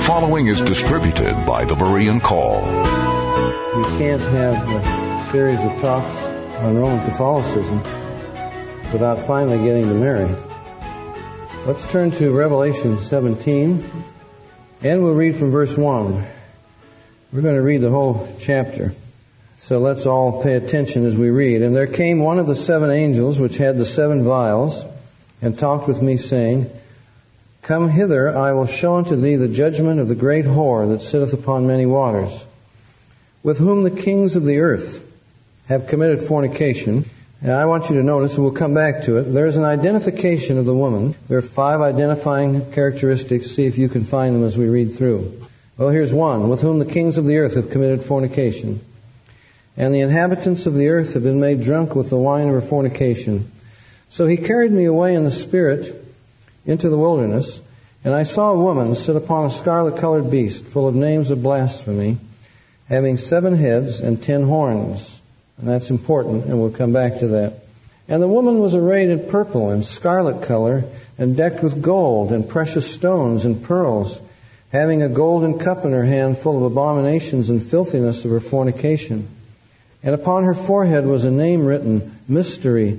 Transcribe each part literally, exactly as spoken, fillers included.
following is distributed by the Berean Call. We can't have a series of talks on Roman Catholicism without finally getting to Mary. Let's turn to Revelation seventeen, and we'll read from verse one. We're going to read the whole chapter. So let's all pay attention as we read. And there came one of the seven angels which had the seven vials, and talked with me, saying, Come hither, I will show unto thee the judgment of the great whore that sitteth upon many waters, with whom the kings of the earth have committed fornication. And I want you to notice, and we'll come back to it, there is an identification of the woman. There are five identifying characteristics. See if you can find them as we read through. Well, here's one. With whom the kings of the earth have committed fornication. And the inhabitants of the earth have been made drunk with the wine of her fornication. So he carried me away in the Spirit into the wilderness, and I saw a woman sit upon a scarlet-colored beast, full of names of blasphemy, having seven heads and ten horns. And that's important, and we'll come back to that. And the woman was arrayed in purple and scarlet color, and decked with gold and precious stones and pearls, having a golden cup in her hand full of abominations and filthiness of her fornication. And upon her forehead was a name written, Mystery,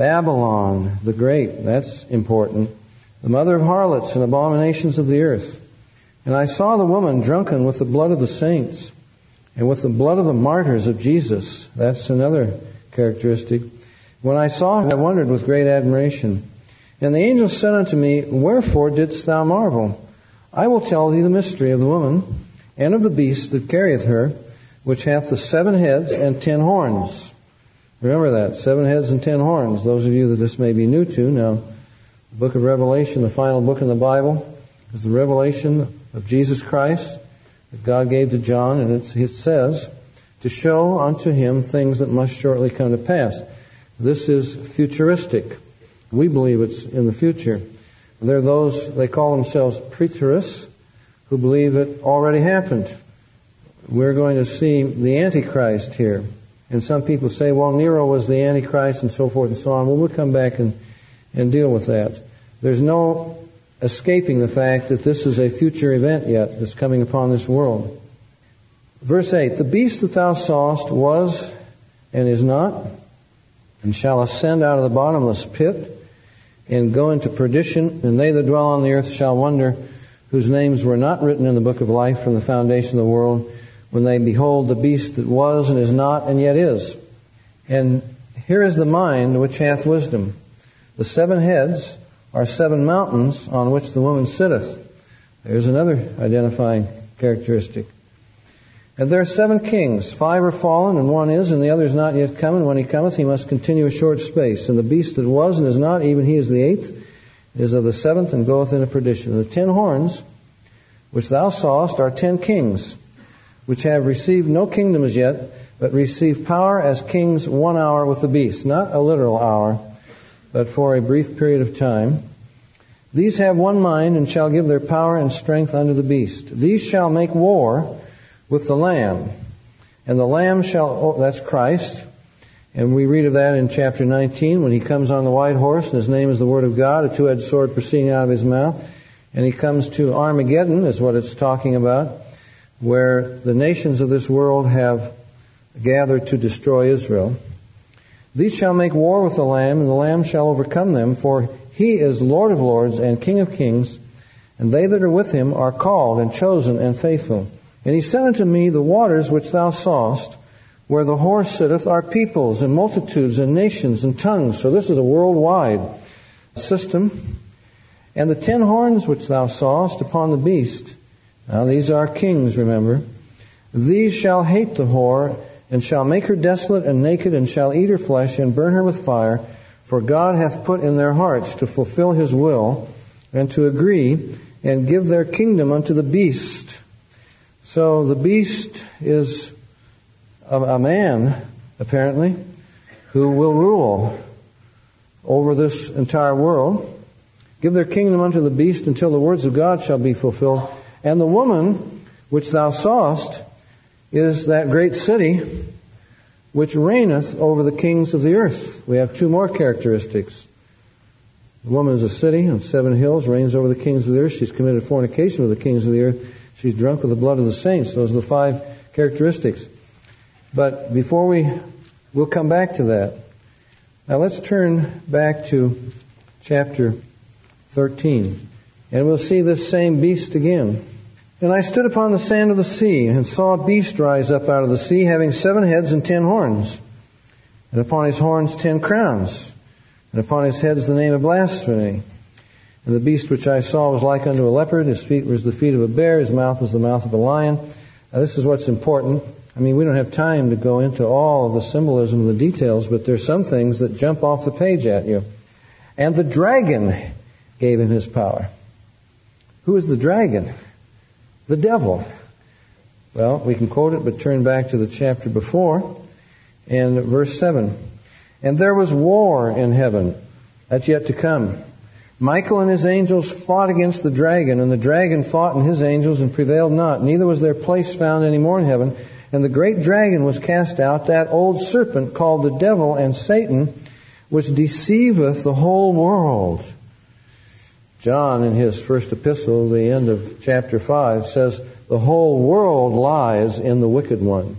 Babylon the Great. That's important. The mother of harlots and abominations of the earth. And I saw the woman drunken with the blood of the saints, and with the blood of the martyrs of Jesus. That's another characteristic. When I saw her, I wondered with great admiration. And the angel said unto me, Wherefore didst thou marvel? I will tell thee the mystery of the woman, and of the beast that carrieth her, which hath the seven heads and ten horns. Remember that, seven heads and ten horns. Those of you that this may be new to, now, the book of Revelation, the final book in the Bible, is the revelation of Jesus Christ that God gave to John, and it's, it says, to show unto him things that must shortly come to pass. This is futuristic. We believe it's in the future. There are those, they call themselves preterists, who believe it already happened. We're going to see the Antichrist here. And some people say, well, Nero was the Antichrist and so forth and so on. Well, we'll come back and, and deal with that. There's no escaping the fact that this is a future event yet that's coming upon this world. Verse eight, The beast that thou sawest was and is not, and shall ascend out of the bottomless pit, and go into perdition, and they that dwell on the earth shall wonder, whose names were not written in the book of life from the foundation of the world, when they behold the beast that was and is not and yet is. And here is the mind which hath wisdom. The seven heads are seven mountains on which the woman sitteth. There's another identifying characteristic. And there are seven kings. Five are fallen, and one is, and the other is not yet come. And when he cometh, he must continue a short space. And the beast that was and is not, even he is the eighth, is of the seventh, and goeth into perdition. And the ten horns, which thou sawest, are ten kings, which have received no kingdom as yet, but receive power as kings one hour with the beast. Not a literal hour, but for a brief period of time. These have one mind, and shall give their power and strength unto the beast. These shall make war with the Lamb. And the Lamb shall, oh, that's Christ. And we read of that in chapter nineteen, when he comes on the white horse, and his name is the Word of God, a two-edged sword proceeding out of his mouth. And he comes to Armageddon, is what it's talking about, where the nations of this world have gathered to destroy Israel. These shall make war with the Lamb, and the Lamb shall overcome them, for he is Lord of lords and King of kings, and they that are with him are called and chosen and faithful. And he said unto me, The waters which thou sawest, where the whore sitteth, are peoples and multitudes and nations and tongues. So this is a worldwide system. And the ten horns which thou sawest upon the beast, now these are kings, remember, these shall hate the whore, and shall make her desolate and naked, and shall eat her flesh, and burn her with fire. For God hath put in their hearts to fulfill his will, and to agree, and give their kingdom unto the beast. So the beast is a, a man, apparently, who will rule over this entire world. Give their kingdom unto the beast until the words of God shall be fulfilled. And the woman which thou sawest is that great city which reigneth over the kings of the earth. We have two more characteristics. The woman is a city on seven hills, reigns over the kings of the earth. She's committed fornication with the kings of the earth. She's drunk with the blood of the saints. Those are the five characteristics. But before we, we'll come back to that. Now let's turn back to chapter thirteen. And we'll see this same beast again. And I stood upon the sand of the sea, and saw a beast rise up out of the sea, having seven heads and ten horns. And upon his horns ten crowns. And upon his heads the name of blasphemy. And the beast which I saw was like unto a leopard. His feet were as the feet of a bear. His mouth was the mouth of a lion. Now this is what's important. I mean, we don't have time to go into all of the symbolism and the details, but there's some things that jump off the page at you. And the dragon gave him his power. Who is the dragon? The devil. Well, we can quote it, but turn back to the chapter before. And verse seven. And there was war in heaven. That's yet to come. Michael and his angels fought against the dragon, and the dragon fought and his angels and prevailed not. Neither was their place found any more in heaven. And the great dragon was cast out, that old serpent called the devil and Satan, which deceiveth the whole world. John, in his first epistle, the end of chapter five, says, the whole world lies in the wicked one.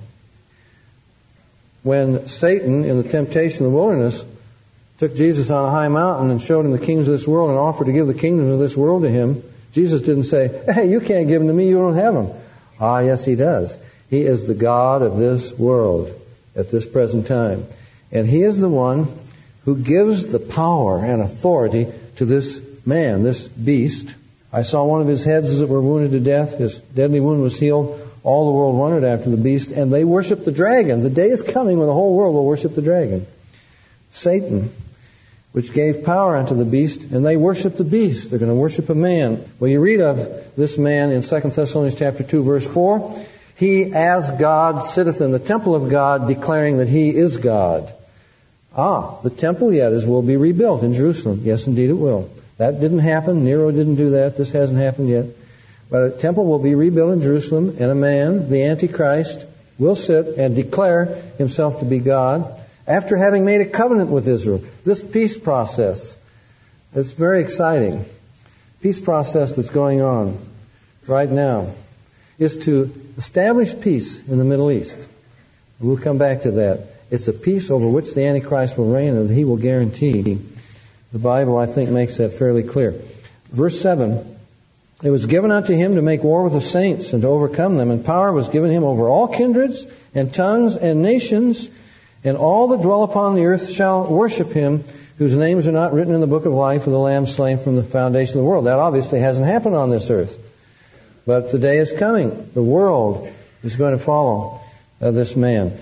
When Satan, in the temptation of the wilderness, took Jesus on a high mountain and showed him the kings of this world and offered to give the kingdom of this world to him, Jesus didn't say, hey, you can't give them to me, you don't have them. Ah, yes, he does. He is the God of this world at this present time. And he is the one who gives the power and authority to this man, this beast. I saw one of his heads as it were wounded to death. His deadly wound was healed. All the world wondered after the beast, and they worship the dragon. The day is coming when the whole world will worship the dragon. Satan, which gave power unto the beast, and they worship the beast. They're going to worship a man. Well, you read of this man in Second Thessalonians chapter two, verse four. He, as God, sitteth in the temple of God, declaring that he is God. Ah, the temple yet is will be rebuilt in Jerusalem. Yes, indeed it will. That didn't happen. Nero didn't do that. This hasn't happened yet. But a temple will be rebuilt in Jerusalem, and a man, the Antichrist, will sit and declare himself to be God after having made a covenant with Israel. This peace process, it's very exciting. Peace process that's going on right now is to establish peace in the Middle East. We'll come back to that. It's a peace over which the Antichrist will reign and that he will guarantee. The Bible, I think, makes that fairly clear. Verse seven, it was given unto him to make war with the saints and to overcome them, and power was given him over all kindreds and tongues and nations, and all that dwell upon the earth shall worship him, whose names are not written in the book of life of the Lamb slain from the foundation of the world. That obviously hasn't happened on this earth. But the day is coming. The world is going to follow uh, this man.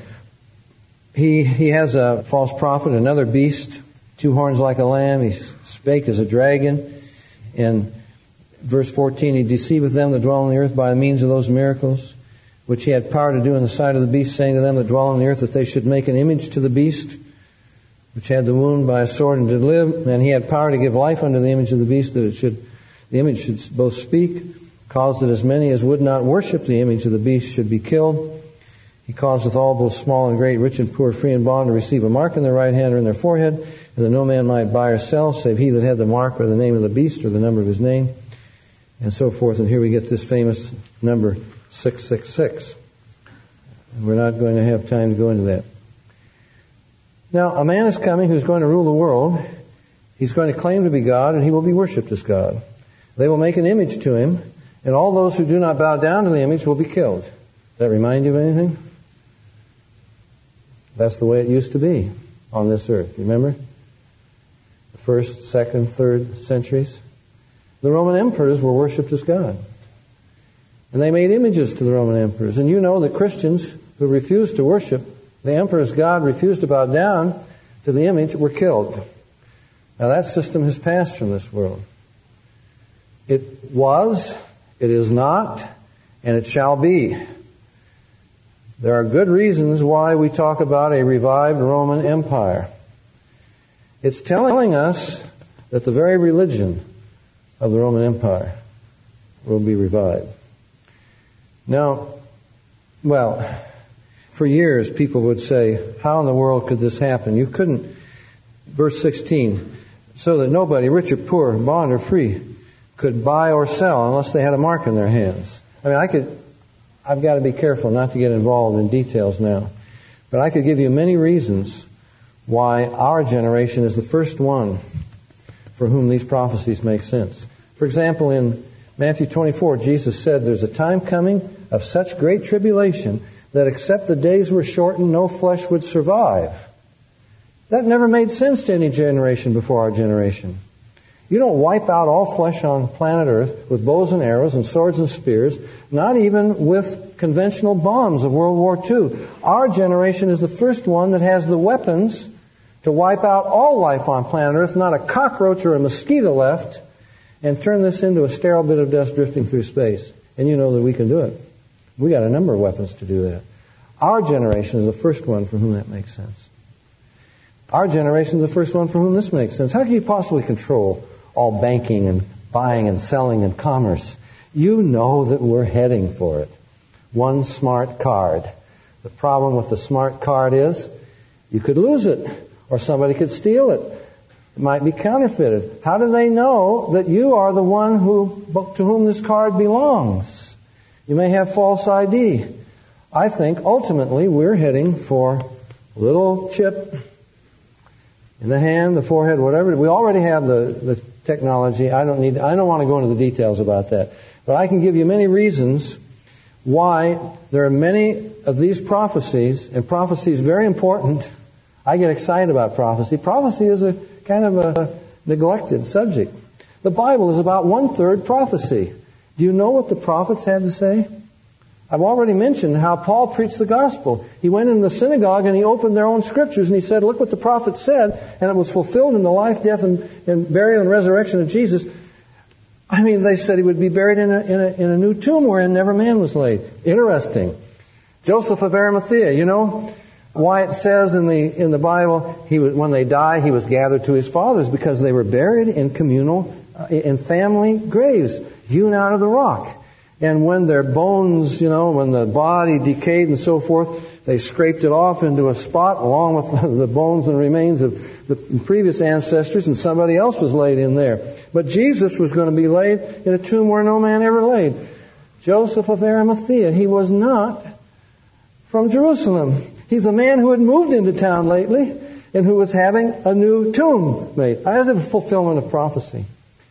He he has a false prophet, another beast, two horns like a lamb. He spake as a dragon. In verse fourteen, he deceiveth them that dwell on the earth by the means of those miracles, which he had power to do in the sight of the beast, saying to them that dwell on the earth that they should make an image to the beast, which had the wound by a sword and did live. And he had power to give life unto the image of the beast, that it should, the image should both speak, caused that as many as would not worship the image of the beast should be killed. He causeth all, both small and great, rich and poor, free and bond, to receive a mark in their right hand or in their forehead, and that no man might buy or sell, save he that had the mark or the name of the beast or the number of his name, and so forth. And here we get this famous number six six six. We're not going to have time to go into that. Now, a man is coming who's going to rule the world. He's going to claim to be God, and he will be worshipped as God. They will make an image to him, and all those who do not bow down to the image will be killed. Does that remind you of anything? That's the way it used to be on this earth. You remember? The first, second, third centuries. The Roman emperors were worshipped as God. And they made images to the Roman emperors. And you know that Christians who refused to worship the emperor as God, refused to bow down to the image, were killed. Now that system has passed from this world. It was, it is not, and it shall be. There are good reasons why we talk about a revived Roman Empire. It's telling us that the very religion of the Roman Empire will be revived. Now, well, for years people would say, how in the world could this happen? You couldn't, verse sixteen, so that nobody, rich or poor, bond or free, could buy or sell unless they had a mark in their hands. I mean, I could, I've got to be careful not to get involved in details now. But I could give you many reasons why our generation is the first one for whom these prophecies make sense. For example, in Matthew twenty-four, Jesus said, there's a time coming of such great tribulation that except the days were shortened, no flesh would survive. That never made sense to any generation before our generation. You don't wipe out all flesh on planet Earth with bows and arrows and swords and spears, not even with conventional bombs of World War Two. Our generation is the first one that has the weapons to wipe out all life on planet Earth, not a cockroach or a mosquito left, and turn this into a sterile bit of dust drifting through space. And you know that we can do it. We got a number of weapons to do that. Our generation is the first one for whom that makes sense. Our generation is the first one for whom this makes sense. How can you possibly control all banking and buying and selling and commerce? You know that we're heading for it. One smart card. The problem with the smart card is you could lose it, or somebody could steal it. It might be counterfeited. How do they know that you are the one who to whom this card belongs? You may have false I D. I think ultimately we're heading for a little chip in the hand, the forehead, whatever. We already have the, the technology. I don't need. I don't want to go into the details about that. But I can give you many reasons why there are many of these prophecies, and prophecy is very important. I get excited about prophecy. Prophecy is a kind of a neglected subject. The Bible is about one-third prophecy. Do you know what the prophets had to say? I've already mentioned how Paul preached the gospel. He went in the synagogue and he opened their own scriptures and he said, look what the prophets said, and it was fulfilled in the life, death, and, and burial and resurrection of Jesus. I mean, they said he would be buried in a, in a, in a new tomb wherein never man was laid. Interesting. Joseph of Arimathea, you know why it says in the in the Bible, he was, when they die, he was gathered to his fathers, because they were buried in communal, uh, in family graves, hewn out of the rock. And when their bones, you know, when the body decayed and so forth, they scraped it off into a spot along with the bones and remains of the previous ancestors, and somebody else was laid in there. But Jesus was going to be laid in a tomb where no man ever laid. Joseph of Arimathea, he was not from Jerusalem. He's a man who had moved into town lately and who was having a new tomb made. That is a fulfillment of prophecy.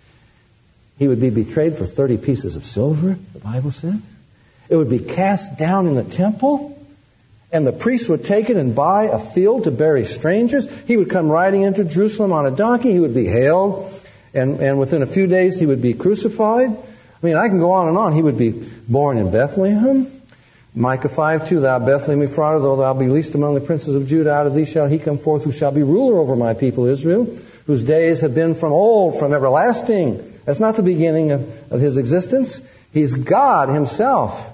He would be betrayed for thirty pieces of silver, the Bible said. It would be cast down in the temple, and the priests would take it and buy a field to bury strangers. He would come riding into Jerusalem on a donkey. He would be hailed, and, and within a few days he would be crucified. I mean, I can go on and on. He would be born in Bethlehem. Micah five two, thou Bethlehem Ephratah, though thou be least among the princes of Judah, out of thee shall he come forth, who shall be ruler over my people Israel, whose days have been from old, from everlasting. That's not the beginning of, of his existence. He's God himself.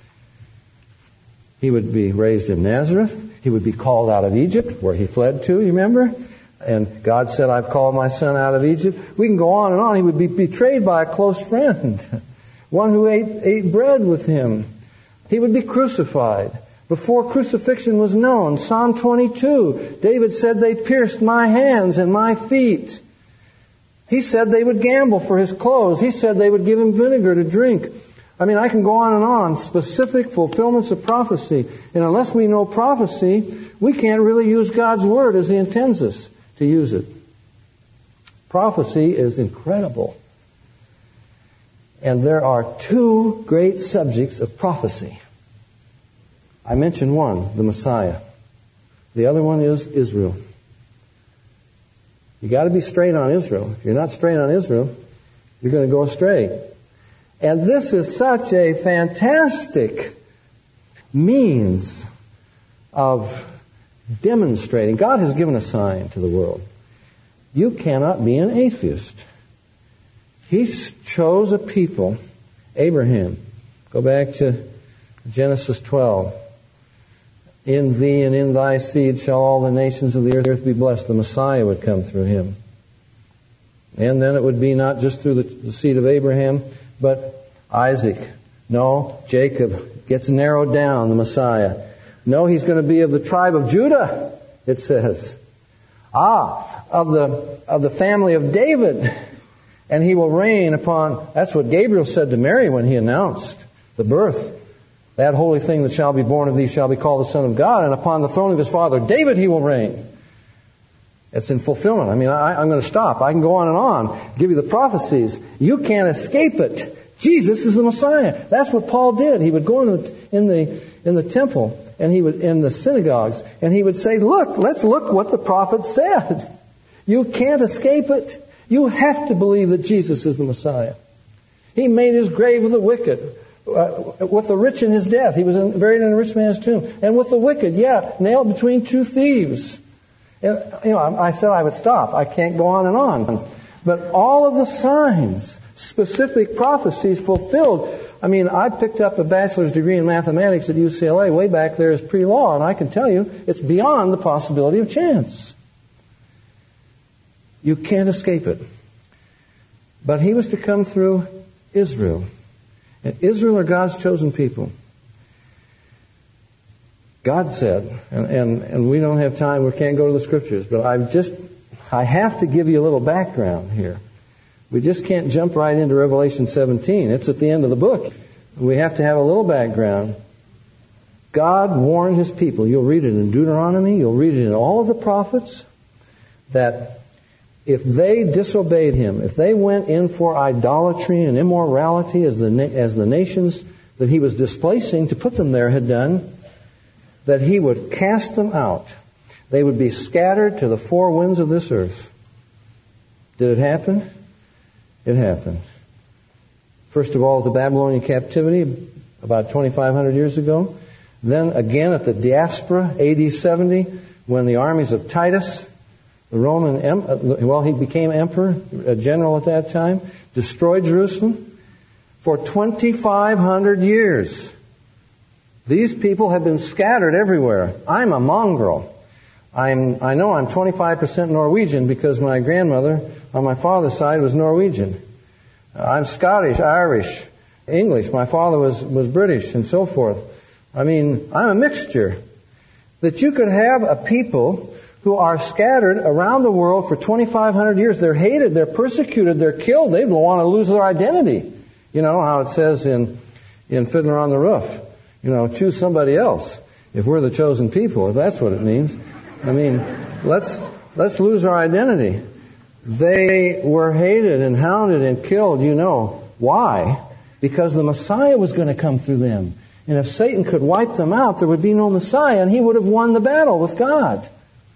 He would be raised in Nazareth. He would be called out of Egypt, where he fled to, you remember? And God said, I've called my son out of Egypt. We can go on and on. He would be betrayed by a close friend, one who ate, ate bread with him. He would be crucified before crucifixion was known. Psalm twenty-two, David said, they pierced my hands and my feet. He said they would gamble for his clothes. He said they would give him vinegar to drink. I mean, I can go on and on. Specific fulfillments of prophecy. And unless we know prophecy, we can't really use God's Word as He intends us to use it. Prophecy is incredible. And there are two great subjects of prophecy. I mentioned one, the Messiah. The other one is Israel. You got to be straight on Israel. If you're not straight on Israel, you're going to go astray. And this is such a fantastic means of demonstrating. God has given a sign to the world. You cannot be an atheist. He chose a people, Abraham. Go back to Genesis twelve. In thee and in thy seed shall all the nations of the earth be blessed. The Messiah would come through him. And then it would be not just through the, the seed of Abraham, but Isaac. No, Jacob gets narrowed down, the Messiah. No, he's going to be of the tribe of Judah, it says. Ah, of the of the family of David. And he will reign upon, that's what Gabriel said to Mary when he announced the birth. That holy thing that shall be born of thee shall be called the Son of God, and upon the throne of his father David he will reign. It's in fulfillment. I mean, I, I'm going to stop. I can go on and on, give you the prophecies. You can't escape it. Jesus is the Messiah. That's what Paul did. He would go in the in the, in the temple, and he would in the synagogues, and he would say, look, let's look what the prophet said. You can't escape it. You have to believe that Jesus is the Messiah. He made his grave with the wicked, uh, with the rich in his death. He was in, buried in a rich man's tomb. And with the wicked, yeah, nailed between two thieves. And, you know, I said I would stop. I can't go on and on. But all of the signs, specific prophecies fulfilled. I mean, I picked up a bachelor's degree in mathematics at U C L A way back there as pre-law, and I can tell you it's beyond the possibility of chance. You can't escape it. But he was to come through Israel. And Israel are God's chosen people. God said, and, and, and we don't have time, we can't go to the scriptures, but I just, I have to give you a little background here. We just can't jump right into Revelation seventeen. It's at the end of the book. We have to have a little background. God warned his people. You'll read it in Deuteronomy. You'll read it in all of the prophets. That if they disobeyed him, if they went in for idolatry and immorality as the, as the nations that he was displacing to put them there had done, that he would cast them out. They would be scattered to the four winds of this earth. Did it happen? It happened. First of all, at the Babylonian captivity, about twenty-five hundred years ago. Then again at the diaspora, A D seventy, when the armies of Titus, the Roman, well, he became emperor, a general at that time, destroyed Jerusalem. For twenty-five hundred years, these people have been scattered everywhere. I'm a mongrel. I'm, I know I'm twenty-five percent Norwegian because my grandmother on my father's side was Norwegian. I'm Scottish, Irish, English. My father was, was British and so forth. I mean, I'm a mixture. That you could have a people who are scattered around the world for twenty-five hundred years. They're hated, they're persecuted, they're killed. They don't want to lose their identity. You know how it says in, in Fiddler on the Roof. You know, choose somebody else if we're the chosen people, if that's what it means. I mean, let's let's lose our identity. They were hated and hounded and killed, you know. Why? Because the Messiah was going to come through them. And if Satan could wipe them out, there would be no Messiah, and he would have won the battle with God.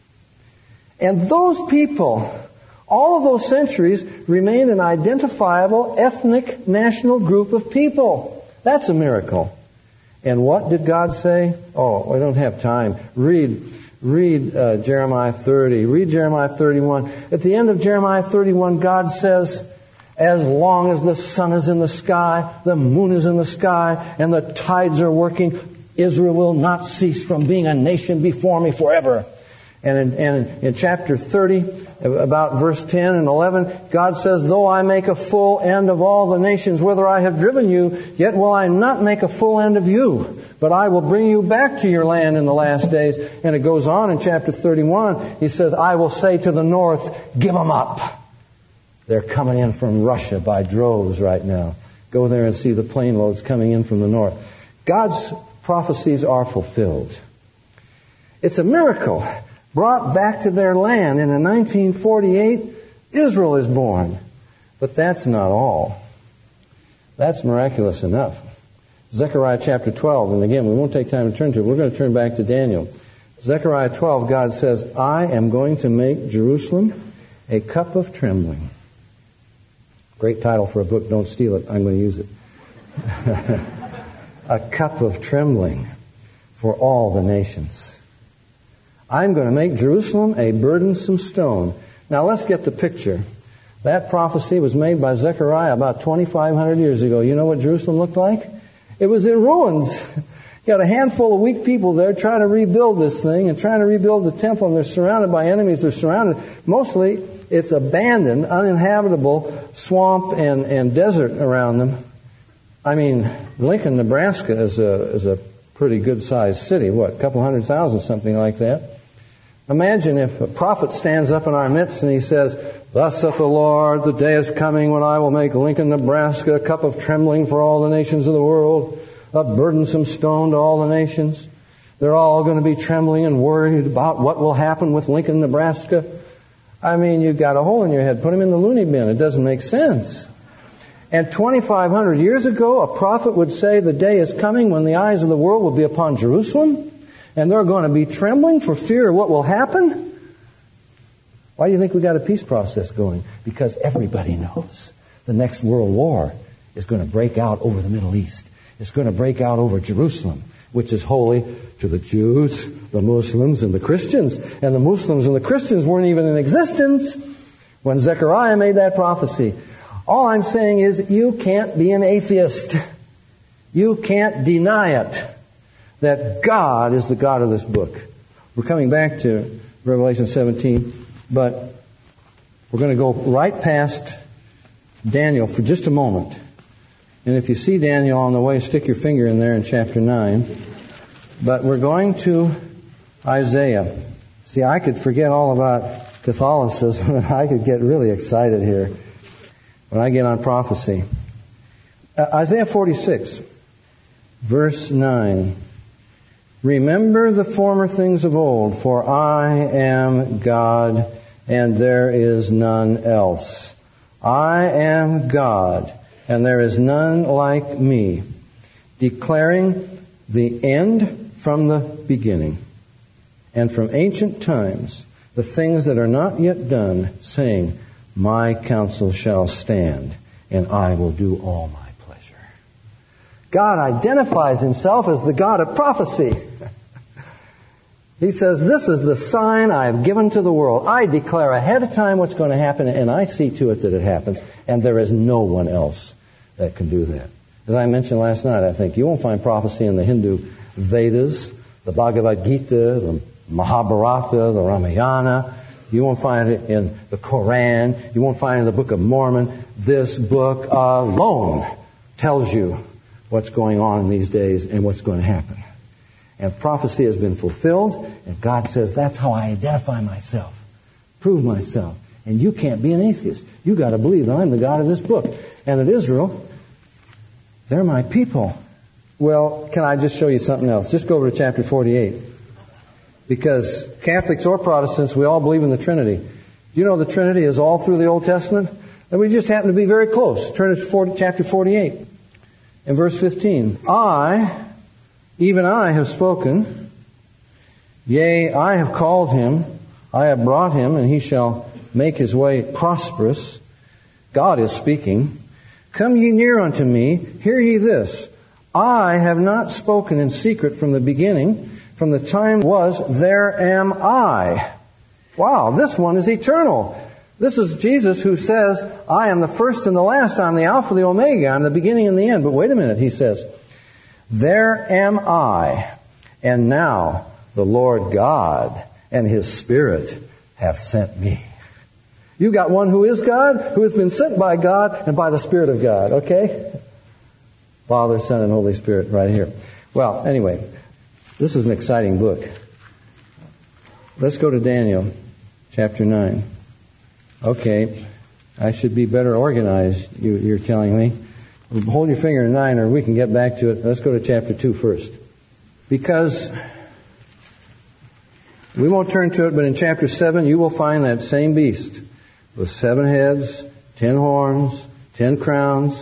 And those people, all of those centuries, remained an identifiable ethnic national group of people. That's a miracle. And what did God say? Oh, I don't have time. Read, read uh, Jeremiah thirty. Read Jeremiah thirty-one. At the end of Jeremiah thirty-one, God says, as long as the sun is in the sky, the moon is in the sky, and the tides are working, Israel will not cease from being a nation before me forever. And in, and in chapter thirty, about verse ten and eleven, God says, though I make a full end of all the nations whither I have driven you, yet will I not make a full end of you, but I will bring you back to your land in the last days. And it goes on in chapter thirty-one, he says, I will say to the north, give them up. They're coming in from Russia by droves right now. Go there and see the plane loads coming in from the north. God's prophecies are fulfilled. It's a miracle. Brought back to their land. And in nineteen forty-eight, Israel is born. But that's not all. That's miraculous enough. Zechariah chapter twelve, and again, we won't take time to turn to it. We're going to turn back to Daniel. Zechariah twelve, God says, I am going to make Jerusalem a cup of trembling. Great title for a book. Don't steal it. I'm going to use it. A cup of trembling for all the nations. I'm going to make Jerusalem a burdensome stone. Now let's get the picture. That prophecy was made by Zechariah about twenty-five hundred years ago. You know what Jerusalem looked like? It was in ruins. You got a handful of weak people there trying to rebuild this thing and trying to rebuild the temple, and they're surrounded by enemies. They're surrounded. Mostly it's abandoned, uninhabitable swamp and, and desert around them. I mean, Lincoln, Nebraska is a, is a pretty good-sized city. What, a couple hundred thousand, something like that. Imagine if a prophet stands up in our midst and he says, thus saith the Lord, the day is coming when I will make Lincoln, Nebraska a cup of trembling for all the nations of the world. a burdensome stone to all the nations. They're all going to be trembling and worried about what will happen with Lincoln, Nebraska. I mean, you've got a hole in your head. Put him in the loony bin. It doesn't make sense. And twenty-five hundred years ago, a prophet would say the day is coming when the eyes of the world will be upon Jerusalem, and they're going to be trembling for fear of what will happen. Why do you think we got a peace process going? Because everybody knows the next world war is going to break out over the Middle East. It's going to break out over Jerusalem, which is holy to the Jews, the Muslims, and the Christians. And the Muslims and the Christians weren't even in existence when Zechariah made that prophecy. All I'm saying is you can't be an atheist. You can't deny it, that God is the God of this book. We're coming back to Revelation seventeen, but we're going to go right past Daniel for just a moment. And if you see Daniel on the way, stick your finger in there in chapter nine. But we're going to Isaiah. See, I could forget all about Catholicism, and I could get really excited here when I get on prophecy. Uh, Isaiah forty-six, verse nine. Remember the former things of old, for I am God, and there is none else. I am God, and there is none like me, declaring the end from the beginning, and from ancient times the things that are not yet done, saying, my counsel shall stand, and I will do all my pleasure. God identifies himself as the God of prophecy. He says, this is the sign I have given to the world. I declare ahead of time what's going to happen, and I see to it that it happens, and there is no one else that can do that. As I mentioned last night, I think you won't find prophecy in the Hindu Vedas, the Bhagavad Gita, the Mahabharata, the Ramayana. You won't find it in the Koran. You won't find it in the Book of Mormon. This book alone tells you what's going on in these days and what's going to happen. And prophecy has been fulfilled, and God says, that's how I identify myself, prove myself. And you can't be an atheist. You got to believe that I'm the God of this book. And that Israel, they're my people. Well, can I just show you something else? Just go over to chapter forty-eight. Because Catholics or Protestants, we all believe in the Trinity. Do you know the Trinity is all through the Old Testament? And we just happen to be very close. Turn to chapter forty-eight and verse fifteen. I, even I have spoken. Yea, I have called him. I have brought him, and he shall make his way prosperous. God is speaking. Come ye near unto me. Hear ye this. I have not spoken in secret from the beginning. From the time was, there am I. Wow, this one is eternal. This is Jesus who says, I am the first and the last. I'm the Alpha, the Omega. I'm the beginning and the end. But wait a minute, he says, there am I. And now the Lord God and his Spirit have sent me. You got one who is God, who has been sent by God and by the Spirit of God, okay? Father, Son, and Holy Spirit right here. Well, anyway, this is an exciting book. Let's go to Daniel chapter nine. Okay, I should be better organized, you, you're telling me. Hold your finger in nine or we can get back to it. Let's go to chapter two first. Because we won't turn to it, but in chapter seven you will find that same beast with seven heads, ten horns, ten crowns.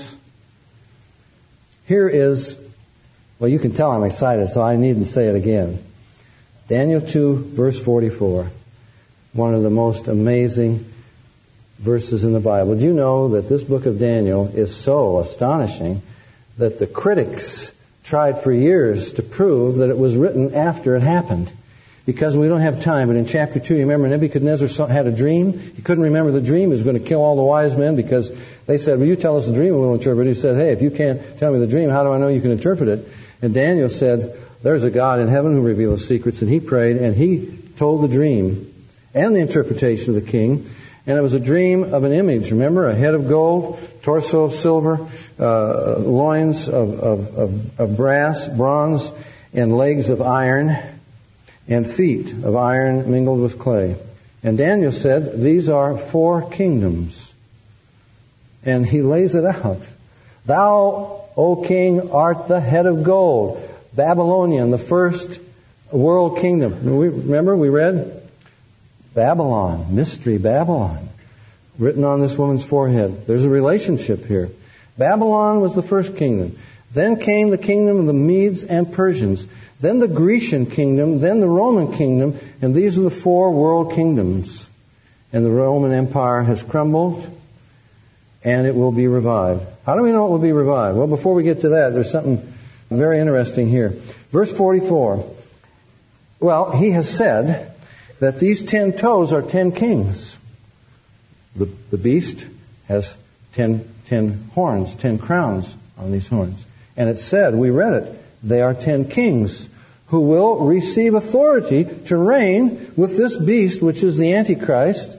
Here is, well, you can tell I'm excited, so I needn't say it again. Daniel two, verse forty-four. One of the most amazing verses in the Bible. Do you know that this book of Daniel is so astonishing that the critics tried for years to prove that it was written after it happened? Because we don't have time, but in chapter two, you remember Nebuchadnezzar had a dream. He couldn't remember the dream. He was going to kill all the wise men because they said, well, you tell us the dream and we'll interpret it. He said, hey, if you can't tell me the dream, how do I know you can interpret it? And Daniel said, there's a God in heaven who reveals secrets. And he prayed and he told the dream and the interpretation of the king. And it was a dream of an image. Remember, a head of gold, torso of silver, uh, loins of, of, of, of brass, bronze, and legs of iron, and feet of iron mingled with clay. And Daniel said, these are four kingdoms. And he lays it out. Thou, O king, art the head of gold. Babylonian, the first world kingdom. Remember we read? Babylon, mystery Babylon, written on this woman's forehead. There's a relationship here. Babylon was the first kingdom. Then came the kingdom of the Medes and Persians. Then the Grecian kingdom. Then the Roman kingdom. And these are the four world kingdoms. And the Roman Empire has crumbled, and it will be revived. How do we know it will be revived? Well, before we get to that, there's something very interesting here. Verse forty-four. Well, he has said that these ten toes are ten kings. The, the beast has ten, ten horns, ten crowns on these horns. And it said, we read it, they are ten kings who will receive authority to reign with this beast, which is the Antichrist.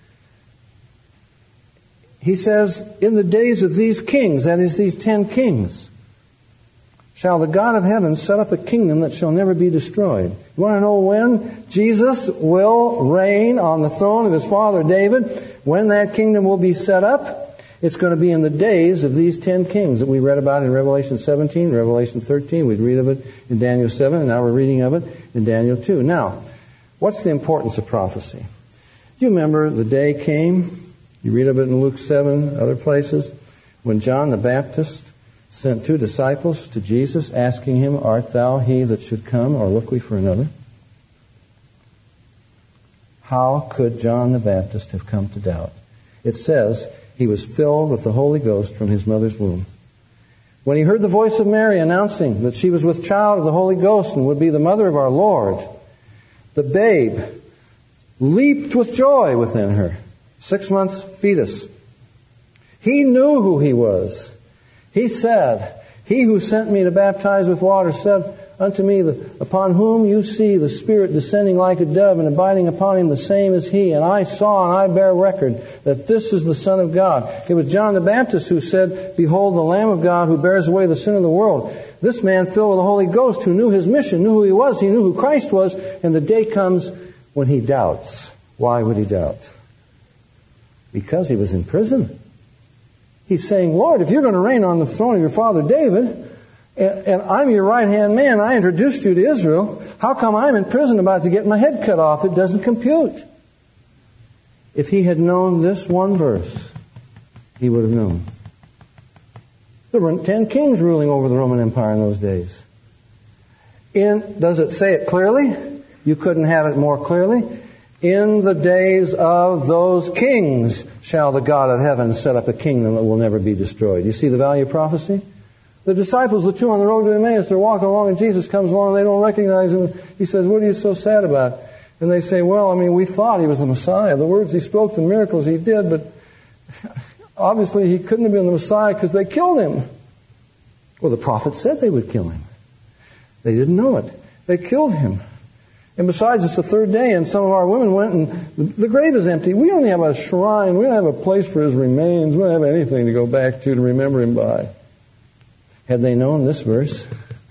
He says, in the days of these kings, that is, these ten kings, shall the God of heaven set up a kingdom that shall never be destroyed. You want to know when Jesus will reign on the throne of his father David? When that kingdom will be set up? It's going to be in the days of these ten kings that we read about in Revelation seventeen, Revelation thirteen. We'd read of it in Daniel seven, and now we're reading of it in Daniel two. Now, what's the importance of prophecy? Do you remember the day came? You read of it in Luke seven, other places, when John the Baptist sent two disciples to Jesus, asking him, art thou he that should come, or look we for another? How could John the Baptist have come to doubt? It says he was filled with the Holy Ghost from his mother's womb. When he heard the voice of Mary announcing that she was with child of the Holy Ghost and would be the mother of our Lord, the babe leaped with joy within her. Six months fetus. He knew who he was. He said, he who sent me to baptize with water said unto me, upon whom you see the Spirit descending like a dove and abiding upon him, the same is he. And I saw and I bear record that this is the Son of God. It was John the Baptist who said, behold, the Lamb of God who bears away the sin of the world. This man filled with the Holy Ghost, who knew his mission, knew who he was, he knew who Christ was, and the day comes when he doubts. Why would he doubt? Because he was in prison. He's saying, Lord, if you're going to reign on the throne of your father David, and, and I'm your right-hand man, I introduced you to Israel, how come I'm in prison about to get my head cut off? It doesn't compute. If he had known this one verse, he would have known. There were ten kings ruling over the Roman Empire in those days. In, does it say it clearly? You couldn't have it more clearly. In the days of those kings shall the God of heaven set up a kingdom that will never be destroyed. You see the value of prophecy? The disciples, the two on the road to Emmaus, they're walking along and Jesus comes along and they don't recognize him. He says, what are you so sad about? And they say, well, I mean, we thought he was the Messiah. The words he spoke, the miracles he did, but obviously he couldn't have been the Messiah because they killed him. Well, the prophet said they would kill him. They didn't know it. They killed him. And besides, it's the third day, and some of our women went, and the grave is empty. We don't have a shrine. We don't have a place for his remains. We don't have anything to go back to to remember him by. Had they known this verse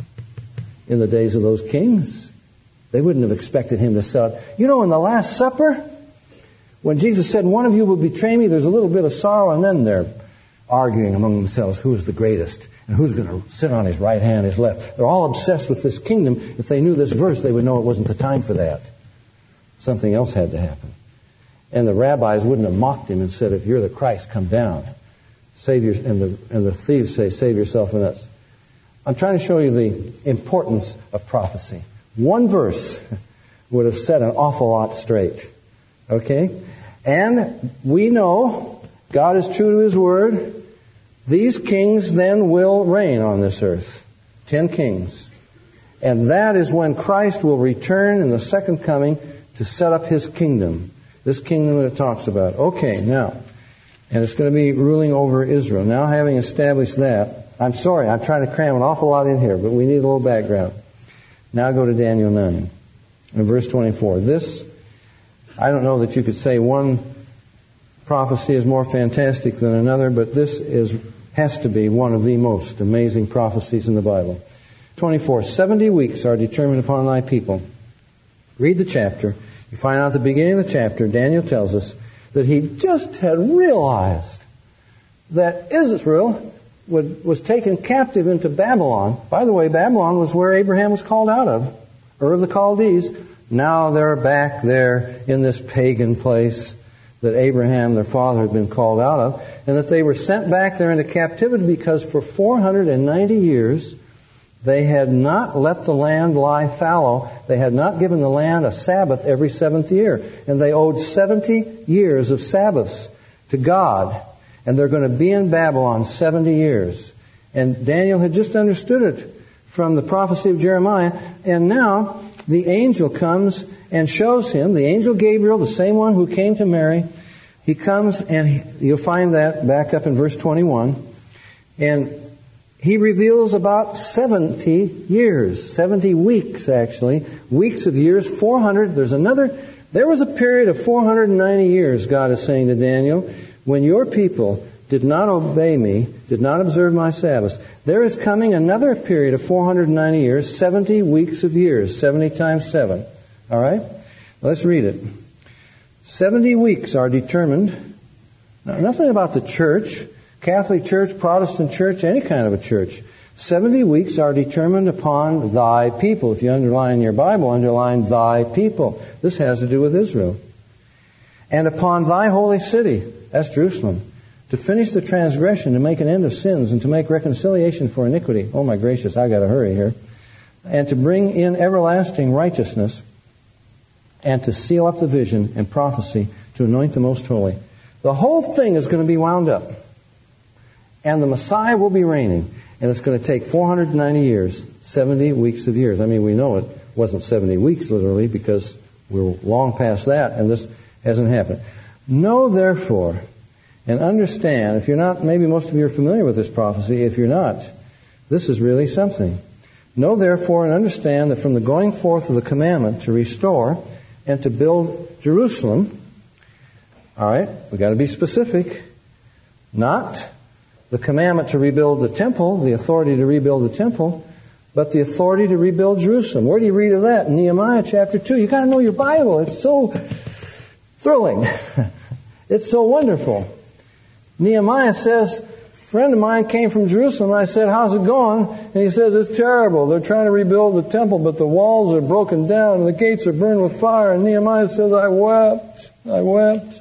in the days of those kings, they wouldn't have expected him to say, you know, in the Last Supper, when Jesus said, one of you will betray me, there's a little bit of sorrow, and then they're arguing among themselves who is the greatest and who's going to sit on his right hand, his left. They're all obsessed with this kingdom. If they knew this verse, they would know it wasn't the time for that. Something else had to happen. And the rabbis wouldn't have mocked him and said, if you're the Christ, come down. Save your, and the, and the thieves say, save yourself and us. I'm trying to show you the importance of prophecy. One verse would have set an awful lot straight. Okay? And we know God is true to his word. These kings then will reign on this earth. Ten kings. And that is when Christ will return in the second coming to set up his kingdom. This kingdom that it talks about. Okay, now, and it's going to be ruling over Israel. Now, having established that, I'm sorry, I'm trying to cram an awful lot in here, but we need a little background. Now go to Daniel nine, and verse twenty-four. This, I don't know that you could say one prophecy is more fantastic than another, but this is has to be one of the most amazing prophecies in the Bible. twenty-four. Seventy weeks are determined upon thy people. Read the chapter. You find out at the beginning of the chapter, Daniel tells us that he just had realized that Israel was taken captive into Babylon. By the way, Babylon was where Abraham was called out of, Ur of the Chaldees. Now they're back there in this pagan place that Abraham, their father, had been called out of, and that they were sent back there into captivity because for four hundred ninety years they had not let the land lie fallow. They had not given the land a Sabbath every seventh year. And they owed seventy years of Sabbaths to God. And they're going to be in Babylon seventy years. And Daniel had just understood it from the prophecy of Jeremiah. And now the angel comes and shows him, the angel Gabriel, the same one who came to Mary, he comes and he, you'll find that back up in verse twenty-one. And he reveals about seventy years, seventy weeks actually, weeks of years, four hundred. There's another, there was a period of four hundred ninety years, God is saying to Daniel, when your people did not obey me, did not observe my Sabbaths. There is coming another period of four hundred ninety years, seventy weeks of years, seventy times seven. All right? Let's read it. seventy weeks are determined. Now, nothing about the church, Catholic Church, Protestant Church, any kind of a church. seventy weeks are determined upon thy people. If you underline your Bible, underline thy people. This has to do with Israel. And upon thy holy city, that's Jerusalem, to finish the transgression, to make an end of sins, and to make reconciliation for iniquity. Oh my gracious, I got to hurry here. And to bring in everlasting righteousness, and to seal up the vision and prophecy, to anoint the most holy. The whole thing is going to be wound up. And the Messiah will be reigning. And it's going to take four hundred ninety years, seventy weeks of years. I mean, we know it wasn't seventy weeks literally because we're long past that and this hasn't happened. Know therefore and understand, if you're not, maybe most of you are familiar with this prophecy. If you're not, this is really something. Know therefore and understand that from the going forth of the commandment to restore and to build Jerusalem, all right, we've got to be specific, not the commandment to rebuild the temple, the authority to rebuild the temple, but the authority to rebuild Jerusalem. Where do you read of that? In Nehemiah chapter two. You've got to know your Bible. It's so thrilling. It's so wonderful. Nehemiah says, a friend of mine came from Jerusalem, and I said, how's it going? And he says, it's terrible. They're trying to rebuild the temple, but the walls are broken down, and the gates are burned with fire. And Nehemiah says, I wept. I wept.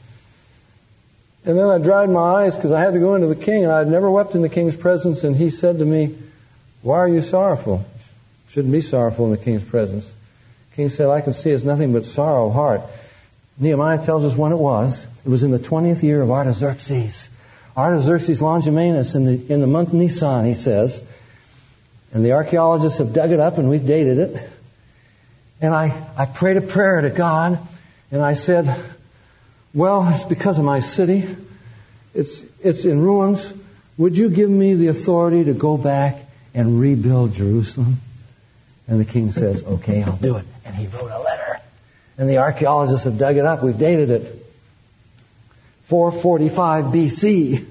And then I dried my eyes because I had to go into the king, and I had never wept in the king's presence. And he said to me, why are you sorrowful? Shouldn't be sorrowful in the king's presence. The king said, I can see it's nothing but sorrow of heart. Nehemiah tells us when it was. It was in the twentieth year of Artaxerxes. Artaxerxes Longimanus in the, in the month Nisan, he says. And the archaeologists have dug it up and we've dated it. And I, I prayed a prayer to God, and I said, well, it's because of my city. It's, it's in ruins. Would you give me the authority to go back and rebuild Jerusalem? And the king says, okay, I'll do it. And he wrote a letter. And the archaeologists have dug it up. We've dated it. four forty-five B C.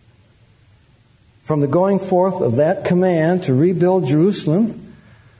From the going forth of that command to rebuild Jerusalem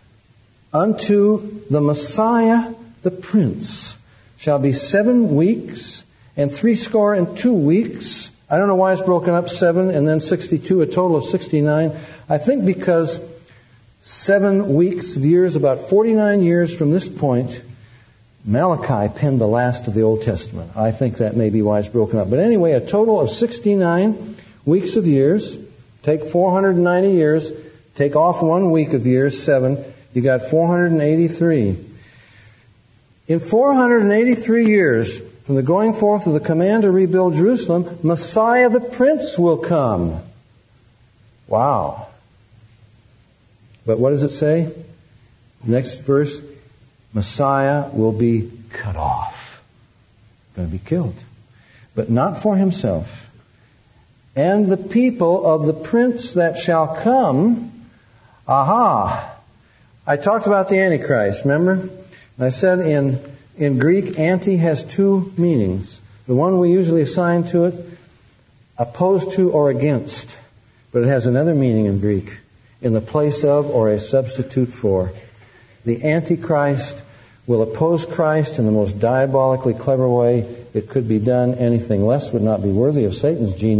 unto the Messiah, the Prince, shall be seven weeks and three score and two weeks. I don't know why it's broken up, seven and then sixty-two, a total of sixty-nine. I think because seven weeks of years, about forty-nine years from this point, Malachi penned the last of the Old Testament. I think that may be why it's broken up. But anyway, a total of sixty-nine weeks of years. Take four hundred ninety years, take off one week of years, seven. You got four hundred eighty-three. In four hundred eighty-three years, from the going forth of the command to rebuild Jerusalem, Messiah the Prince will come. Wow. But what does it say? Next verse, Messiah will be cut off. Going to be killed. But not for himself. And the people of the Prince that shall come, aha. I talked about the Antichrist, remember? And I said in, in Greek, anti has two meanings. The one we usually assign to it, opposed to or against. But it has another meaning in Greek. In the place of or a substitute for. The Antichrist will oppose Christ in the most diabolically clever way it could be done. Anything less would not be worthy of Satan's genius.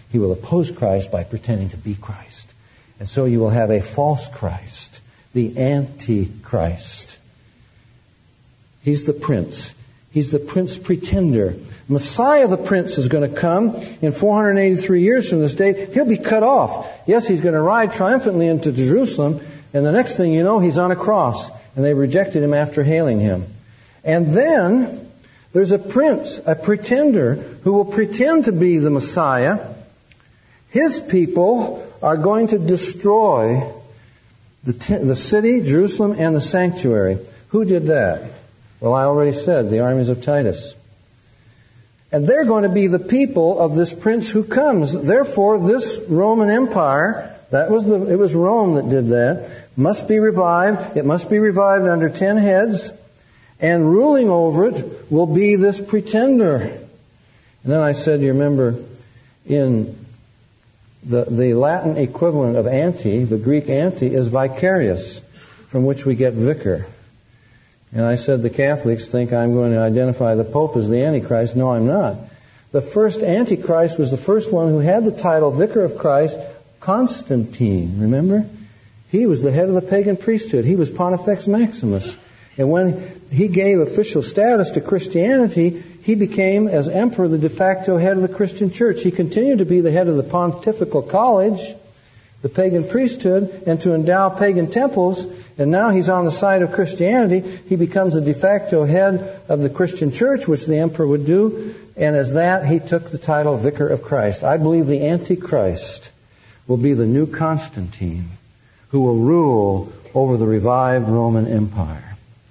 He will oppose Christ by pretending to be Christ. And so you will have a false Christ, the Antichrist. He's the prince. He's the prince pretender. Messiah the prince is going to come in four hundred eighty-three years from this date. He'll be cut off. Yes, he's going to ride triumphantly into Jerusalem, and the next thing you know, he's on a cross, and they rejected him after hailing him. And then there's a prince, a pretender, who will pretend to be the Messiah. His people are going to destroy the, t- the city, Jerusalem, and the sanctuary. Who did that? Well, I already said, the armies of Titus. And they're going to be the people of this prince who comes. Therefore, this Roman Empire, that was the, it was Rome that did that, must be revived. It must be revived under ten heads. And ruling over it will be this pretender. And then I said, you remember, in the, the Latin equivalent of anti, the Greek anti, is vicarious, from which we get vicar. And I said the Catholics think I'm going to identify the Pope as the Antichrist. No, I'm not. The first Antichrist was the first one who had the title Vicar of Christ, Constantine, remember? He was the head of the pagan priesthood. He was Pontifex Maximus. And when he gave official status to Christianity, he became, as emperor, the de facto head of the Christian church. He continued to be the head of the Pontifical College, the pagan priesthood, and to endow pagan temples. And now he's on the side of Christianity. He becomes the de facto head of the Christian church, which the emperor would do. And as that, he took the title Vicar of Christ. I believe the Antichrist will be the new Constantine, who will rule over the revived Roman Empire.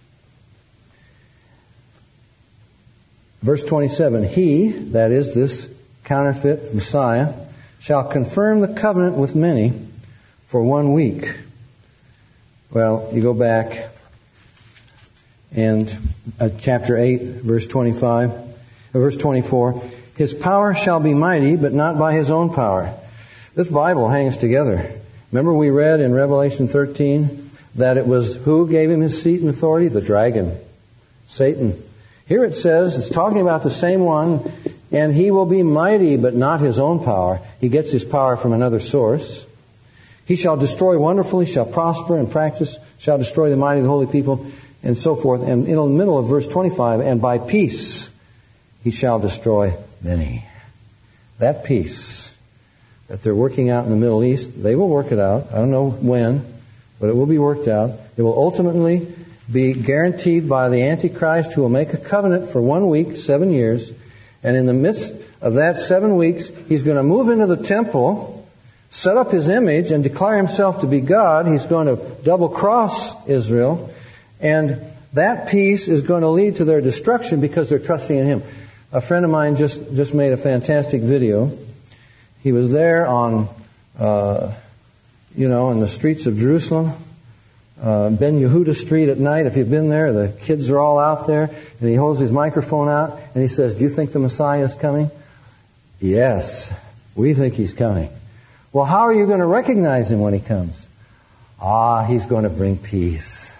Verse twenty-seven, he, that is this counterfeit Messiah, shall confirm the covenant with many for one week. Well, you go back and uh, chapter eight, verse twenty-five, uh, verse twenty-four, his power shall be mighty, but not by his own power. This Bible hangs together. Remember we read in Revelation thirteen that it was who gave him his seat and authority? The dragon, Satan. Here it says, it's talking about the same one, and he will be mighty, but not his own power. He gets his power from another source. He shall destroy wonderfully, shall prosper and practice, shall destroy the mighty, the holy people, and so forth. And in the middle of verse twenty-five, and by peace he shall destroy many. That peace that they're working out in the Middle East, they will work it out. I don't know when, but it will be worked out. It will ultimately be guaranteed by the Antichrist, who will make a covenant for one week, seven years. And in the midst of that seven weeks, he's going to move into the temple, set up his image, and declare himself to be God. He's going to double cross Israel. And that peace is going to lead to their destruction because they're trusting in him. A friend of mine just, just made a fantastic video. He was there on, uh, you know, in the streets of Jerusalem. Uh, Ben Yehuda Street at night, if you've been there, the kids are all out there, and he holds his microphone out, and he says, do you think the Messiah is coming? Yes, we think he's coming. Well, how are you going to recognize him when he comes? Ah, he's going to bring peace.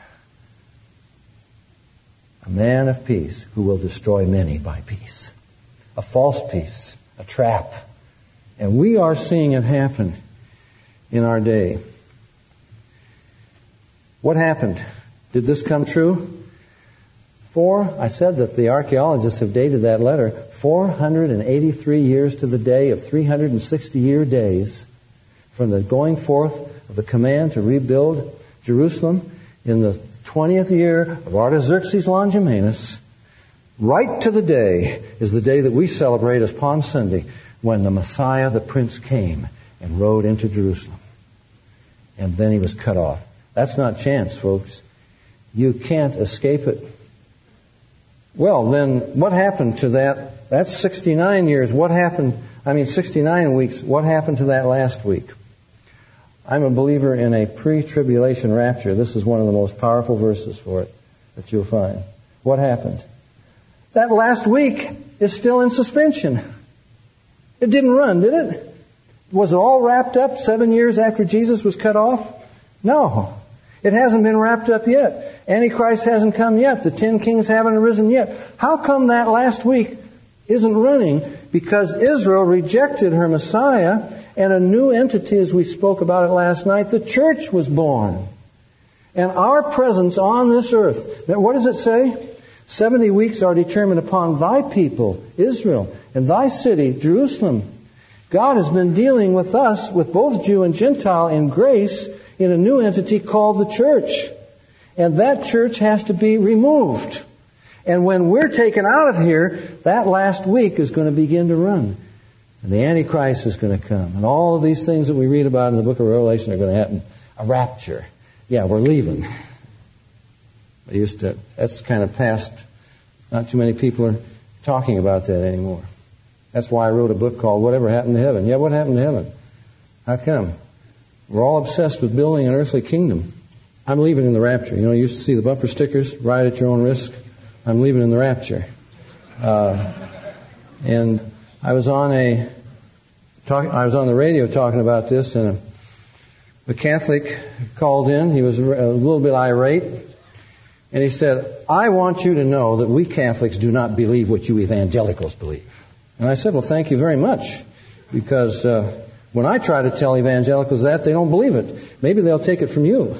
A man of peace who will destroy many by peace. A false peace, a trap. And we are seeing it happen in our day. What happened? Did this come true? Four, I said that the archaeologists have dated that letter four hundred eighty-three years to the day of three hundred sixty year days from the going forth of the command to rebuild Jerusalem in the twentieth year of Artaxerxes Longimanus. Right to the day is the day that we celebrate as Palm Sunday, when the Messiah, the Prince, came and rode into Jerusalem. And then he was cut off. That's not chance, folks. You can't escape it. Well, then, what happened to that? That's sixty-nine years. What happened, I mean, sixty-nine weeks. What happened to that last week? I'm a believer in a pre-tribulation rapture. This is one of the most powerful verses for it that you'll find. What happened? That last week is still in suspension. It didn't run, did it? Was it all wrapped up seven years after Jesus was cut off? No. It hasn't been wrapped up yet. Antichrist hasn't come yet. The ten kings haven't arisen yet. How come that last week isn't running because Israel rejected her Messiah, and a new entity, as we spoke about it last night, the church was born. And our presence on this earth, now what does it say? Seventy weeks are determined upon thy people, Israel, and thy city, Jerusalem. God has been dealing with us, with both Jew and Gentile, in grace in a new entity called the church. And that church has to be removed. And when we're taken out of here, that last week is going to begin to run. And the Antichrist is going to come. And all of these things that we read about in the book of Revelation are going to happen. A rapture. Yeah, we're leaving. I used to, that's kind of past. Not too many people are talking about that anymore. That's why I wrote a book called Whatever Happened to Heaven. Yeah, what happened to heaven? How come? We're all obsessed with building an earthly kingdom. I'm leaving in the rapture. You know, you used to see the bumper stickers, ride at your own risk. I'm leaving in the rapture. Uh, and I was on a, talk, I was on the radio talking about this, and a, a Catholic called in. He was a little bit irate. And he said, I want you to know that we Catholics do not believe what you evangelicals believe. And I said, well, thank you very much. Because uh, when I try to tell evangelicals that, they don't believe it. Maybe they'll take it from you.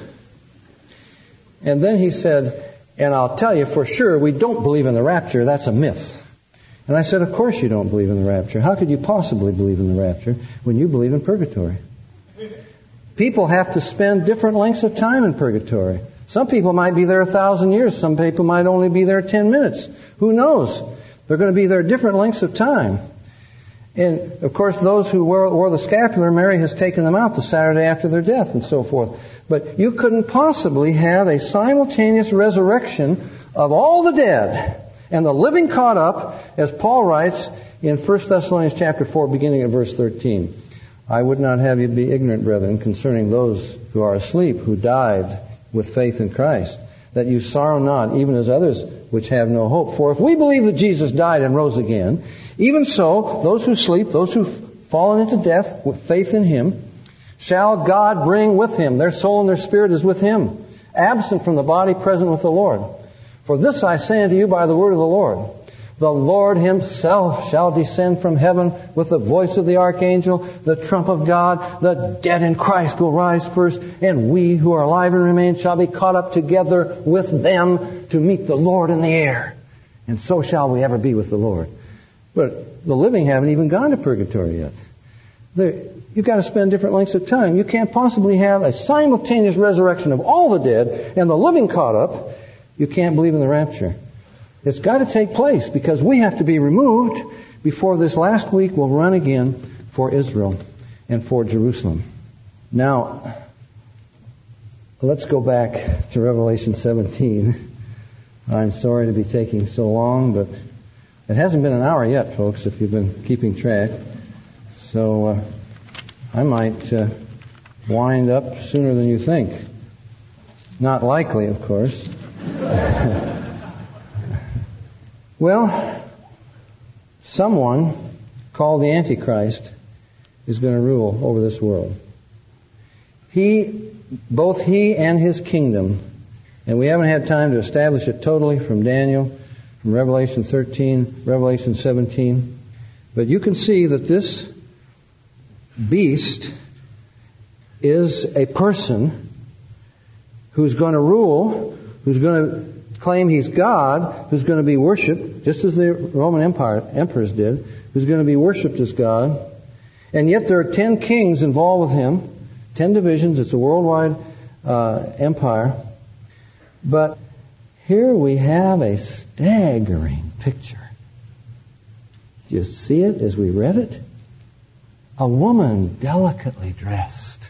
And then he said, and I'll tell you for sure, we don't believe in the rapture. That's a myth. And I said, of course you don't believe in the rapture. How could you possibly believe in the rapture when you believe in purgatory? People have to spend different lengths of time in purgatory. Some people might be there a thousand years. Some people might only be there ten minutes. Who knows? They're going to be there different lengths of time. And, of course, those who wore, wore the scapular, Mary has taken them out the Saturday after their death and so forth. But you couldn't possibly have a simultaneous resurrection of all the dead and the living caught up, as Paul writes in First Thessalonians chapter four, beginning at verse thirteen. I would not have you be ignorant, brethren, concerning those who are asleep, who died with faith in Christ, that you sorrow not, even as others which have no hope. For if we believe that Jesus died and rose again, even so, those who sleep, those who've fallen into death with faith in Him, shall God bring with Him. Their soul and their spirit is with Him, absent from the body, present with the Lord. For this I say unto you by the word of the Lord. The Lord Himself shall descend from heaven with the voice of the archangel, the trump of God. The dead in Christ will rise first, and we who are alive and remain shall be caught up together with them to meet the Lord in the air. And so shall we ever be with the Lord. But the living haven't even gone to purgatory yet. They're, you've got to spend different lengths of time. You can't possibly have a simultaneous resurrection of all the dead and the living caught up. You can't believe in the rapture. It's got to take place because we have to be removed before this last week will run again for Israel and for Jerusalem. Now, let's go back to Revelation seventeen. I'm sorry to be taking so long, but it hasn't been an hour yet, folks, if you've been keeping track. So uh, I might uh, wind up sooner than you think. Not likely, of course. Well, someone called the Antichrist is going to rule over this world. He, both he and his kingdom, and we haven't had time to establish it totally from Daniel, from Revelation thirteen, Revelation seventeen, but you can see that this beast is a person who's going to rule, who's going to claim he's God, who's going to be worshipped, just as the Roman Empire emperors did, who's going to be worshipped as God. And yet there are ten kings involved with him, ten divisions. It's a worldwide uh, empire. But here we have a staggering picture. Do you see it as we read it? A woman delicately dressed,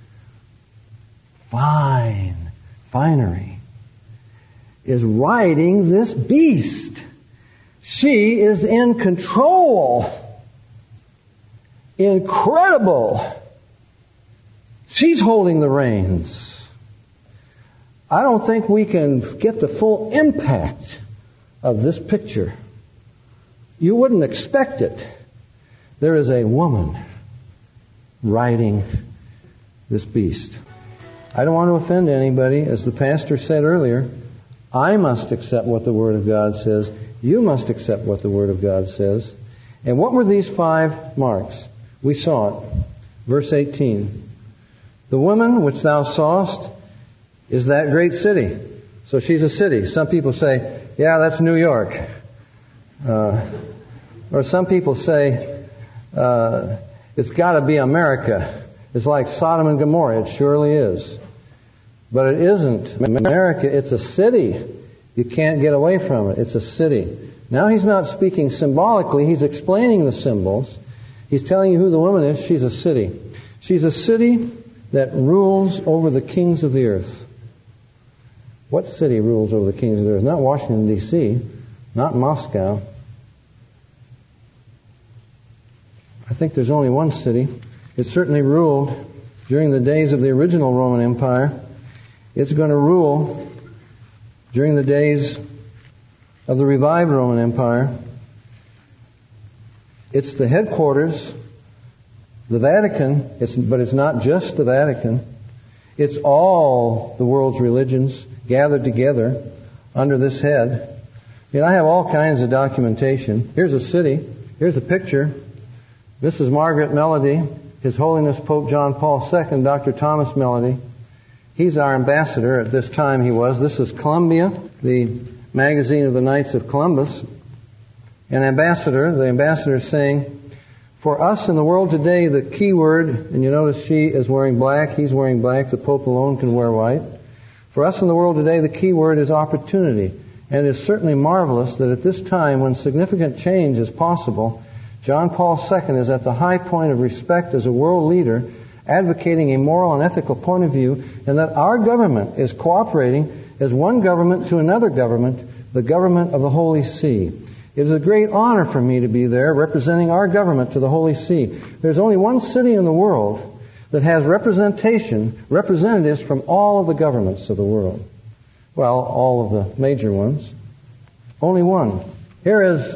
fine finery, is riding this beast. She is in control. Incredible. She's holding the reins. I don't think we can get the full impact of this picture. You wouldn't expect it. There is a woman riding this beast. I don't want to offend anybody. As the pastor said earlier, I must accept what the Word of God says. You must accept what the Word of God says. And what were these five marks? We saw it. Verse eighteen. The woman which thou sawest is that great city. So she's a city. Some people say, yeah, that's New York. Uh, or some people say, uh, it's got to be America. It's like Sodom and Gomorrah. It surely is. But it isn't. America, it's a city. You can't get away from it. It's a city. Now he's not speaking symbolically. He's explaining the symbols. He's telling you who the woman is. She's a city. She's a city that rules over the kings of the earth. What city rules over the kings of the earth? Not Washington, D C, not Moscow. I think there's only one city. It certainly ruled during the days of the original Roman Empire. It's going to rule during the days of the revived Roman Empire. It's the headquarters, the Vatican, it's, but it's not just the Vatican. It's all the world's religions gathered together under this head. I mean, I have all kinds of documentation. Here's a city. Here's a picture. This is Margaret Melody, His Holiness Pope John Paul the Second, Doctor Thomas Melody. He's our ambassador at this time he was. This is Columbia, the magazine of the Knights of Columbus. An ambassador, the ambassador is saying, for us in the world today, the key word, and you notice she is wearing black, he's wearing black, the Pope alone can wear white. For us in the world today, the key word is opportunity. And it is certainly marvelous that at this time when significant change is possible, John Paul the Second is at the high point of respect as a world leader, advocating a moral and ethical point of view, and that our government is cooperating as one government to another government, the government of the Holy See. It is a great honor for me to be there representing our government to the Holy See. There's only one city in the world that has representation, representatives from all of the governments of the world. Well, all of the major ones. Only one. Here is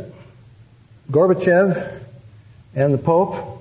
Gorbachev and the Pope.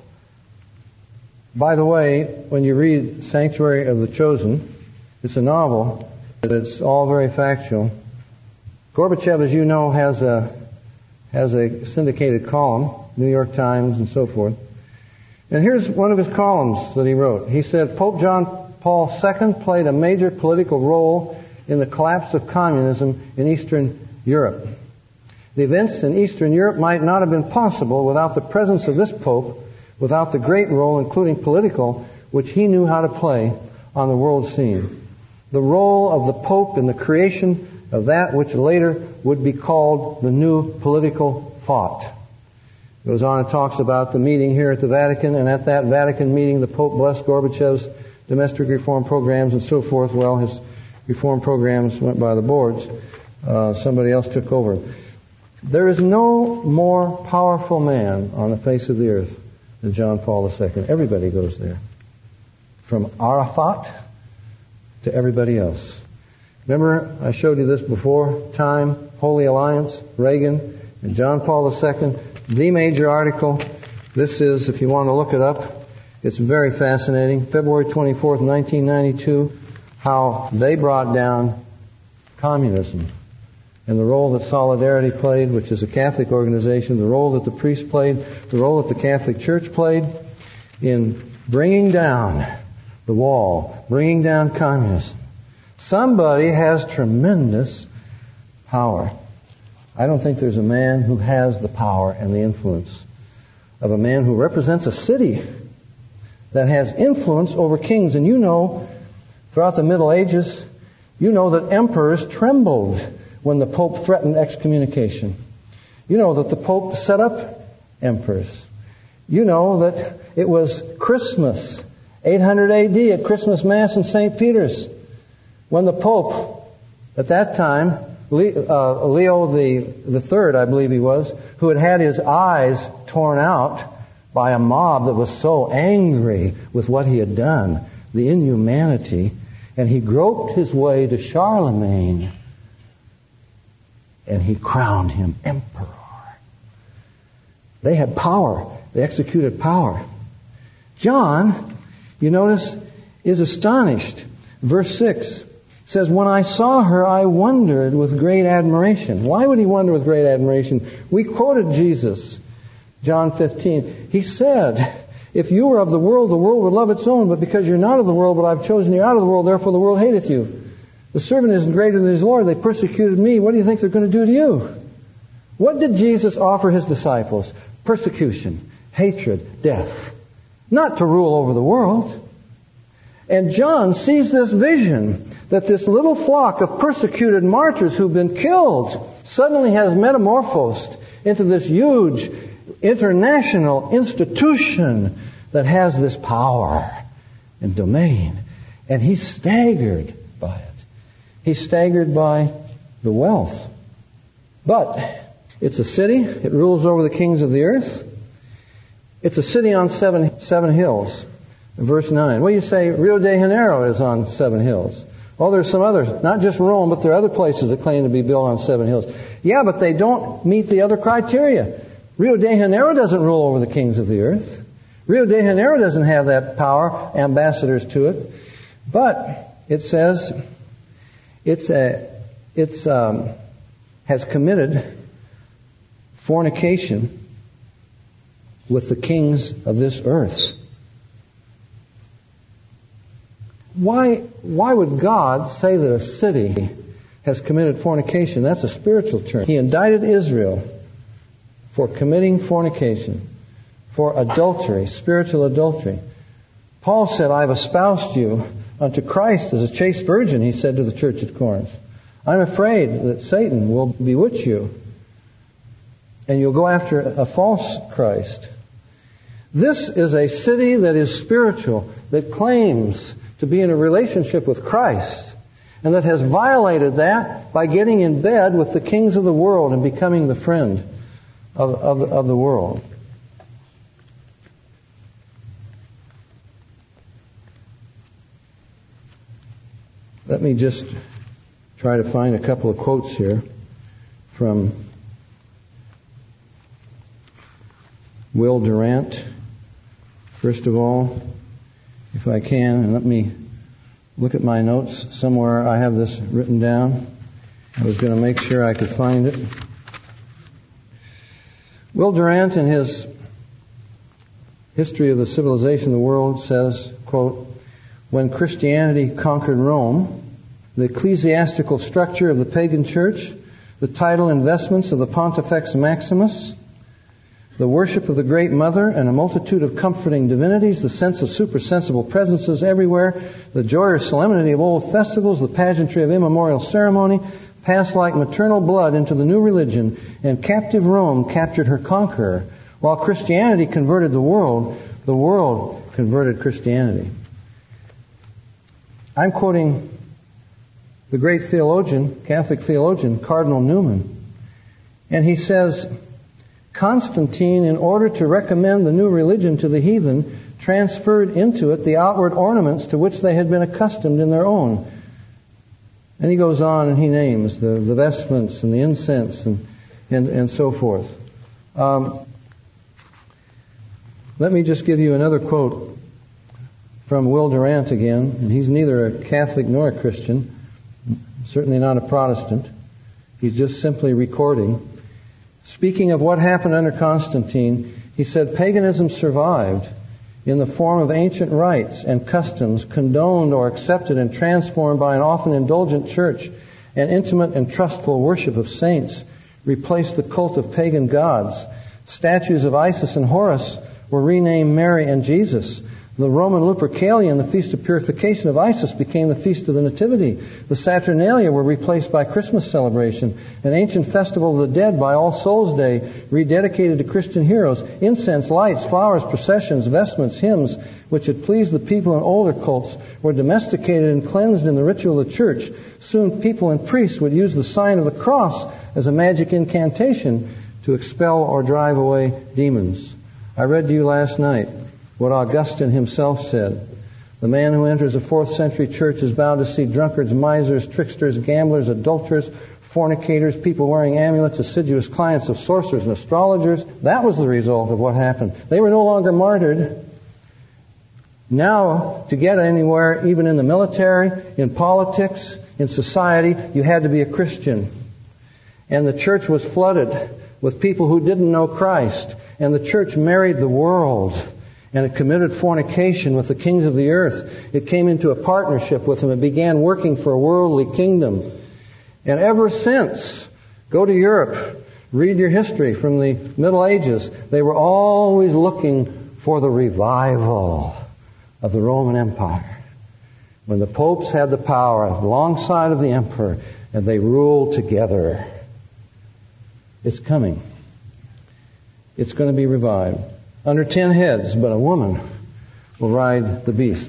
By the way, when you read Sanctuary of the Chosen, it's a novel, but it's all very factual. Gorbachev, as you know, has a has a syndicated column, New York Times and so forth. And here's one of his columns that he wrote. He said, Pope John Paul the Second played a major political role in the collapse of communism in Eastern Europe. The events in Eastern Europe might not have been possible without the presence of this Pope, without the great role, including political, which he knew how to play on the world scene. The role of the Pope in the creation of that which later would be called the new political thought. It goes on and talks about the meeting here at the Vatican, and at that Vatican meeting the Pope blessed Gorbachev's domestic reform programs and so forth. Well, his reform programs went by the boards. Uh, somebody else took over. There is no more powerful man on the face of the earth than John Paul the Second. Everybody goes there. From Arafat to everybody else. Remember, I showed you this before. Time, Holy Alliance, Reagan, and John Paul the Second. The major article. This is, if you want to look it up, it's very fascinating. February twenty-fourth, nineteen ninety-two, how they brought down communism. And the role that Solidarity played, which is a Catholic organization, the role that the priest played, the role that the Catholic Church played in bringing down the wall, bringing down communism. Somebody has tremendous power. I don't think there's a man who has the power and the influence of a man who represents a city that has influence over kings. And you know, throughout the Middle Ages, you know that emperors trembled when the Pope threatened excommunication. You know that the Pope set up emperors. You know that it was Christmas, eight hundred A D, at Christmas Mass in Saint Peter's, when the Pope, at that time, Leo the, the Third, I believe he was, who had had his eyes torn out by a mob that was so angry with what he had done, the inhumanity, and he groped his way to Charlemagne, and he crowned him emperor. They had power. They executed power. John, you notice, is astonished. Verse six says, when I saw her, I wondered with great admiration. Why would he wonder with great admiration? We quoted Jesus, John fifteen. He said, if you were of the world, the world would love its own, but because you're not of the world, but I've chosen you out of the world, therefore the world hateth you. The servant isn't greater than his Lord. They persecuted me. What do you think they're going to do to you? What did Jesus offer his disciples? Persecution, hatred, death. Not to rule over the world. And John sees this vision that this little flock of persecuted martyrs who've been killed suddenly has metamorphosed into this huge international institution that has this power and domain. And he's staggered by it. He's staggered by the wealth. But it's a city. It rules over the kings of the earth. It's a city on seven seven hills. Verse nine. Well, you say Rio de Janeiro is on seven hills. Well, there's some others, not just Rome, but there are other places that claim to be built on seven hills. Yeah, but they don't meet the other criteria. Rio de Janeiro doesn't rule over the kings of the earth. Rio de Janeiro doesn't have that power, ambassadors to it. But it says it's a, it's um, has committed fornication with the kings of this earth. Why, why would God say that a city has committed fornication? That's a spiritual term. He indicted Israel for committing fornication, for adultery, spiritual adultery. Paul said, I've espoused you unto Christ as a chaste virgin, he said to the church at Corinth. I'm afraid that Satan will bewitch you and you'll go after a false Christ. This is a city that is spiritual, that claims to be in a relationship with Christ, and that has violated that by getting in bed with the kings of the world and becoming the friend of, of, of the world. Let me just try to find a couple of quotes here from Will Durant. First of all, if I can, and let me look at my notes. Somewhere I have this written down. I was going to make sure I could find it. Will Durant, in his History of the Civilization of the World, says, quote, when Christianity conquered Rome, the ecclesiastical structure of the pagan church, the title investments of the Pontifex Maximus, the worship of the Great Mother and a multitude of comforting divinities, the sense of supersensible presences everywhere, the joy or solemnity of old festivals, the pageantry of immemorial ceremony, passed like maternal blood into the new religion, and captive Rome captured her conqueror. While Christianity converted the world, the world converted Christianity. I'm quoting the great theologian, Catholic theologian, Cardinal Newman. And he says, Constantine, in order to recommend the new religion to the heathen, transferred into it the outward ornaments to which they had been accustomed in their own. And he goes on and he names the, the vestments and the incense and, and, and so forth. Um, let me just give you another quote from Will Durant again. And he's neither a Catholic nor a Christian, certainly not a Protestant. He's just simply recording. Speaking of what happened under Constantine, he said, paganism survived in the form of ancient rites and customs condoned or accepted and transformed by an often indulgent church, and intimate and trustful worship of saints replaced the cult of pagan gods. Statues of Isis and Horus were renamed Mary and Jesus. The Roman Lupercalia, the Feast of Purification of Isis, became the Feast of the Nativity. The Saturnalia were replaced by Christmas celebration. An ancient festival of the dead by All Souls Day, rededicated to Christian heroes. Incense, lights, flowers, processions, vestments, hymns, which had pleased the people in older cults, were domesticated and cleansed in the ritual of the church. Soon people and priests would use the sign of the cross as a magic incantation to expel or drive away demons. I read to you last night what Augustine himself said. The man who enters a fourth century church is bound to see drunkards, misers, tricksters, gamblers, adulterers, fornicators, people wearing amulets, assiduous clients of sorcerers and astrologers. That was the result of what happened. They were no longer martyred. Now, to get anywhere, even in the military, in politics, in society, you had to be a Christian. And the church was flooded with people who didn't know Christ. And the church married the world. And it committed fornication with the kings of the earth. It came into a partnership with them. It began working for a worldly kingdom. And ever since, go to Europe, read your history from the Middle Ages. They were always looking for the revival of the Roman Empire. When the popes had the power alongside of the emperor and they ruled together. It's coming. It's going to be revived. Under ten heads, but a woman will ride the beast.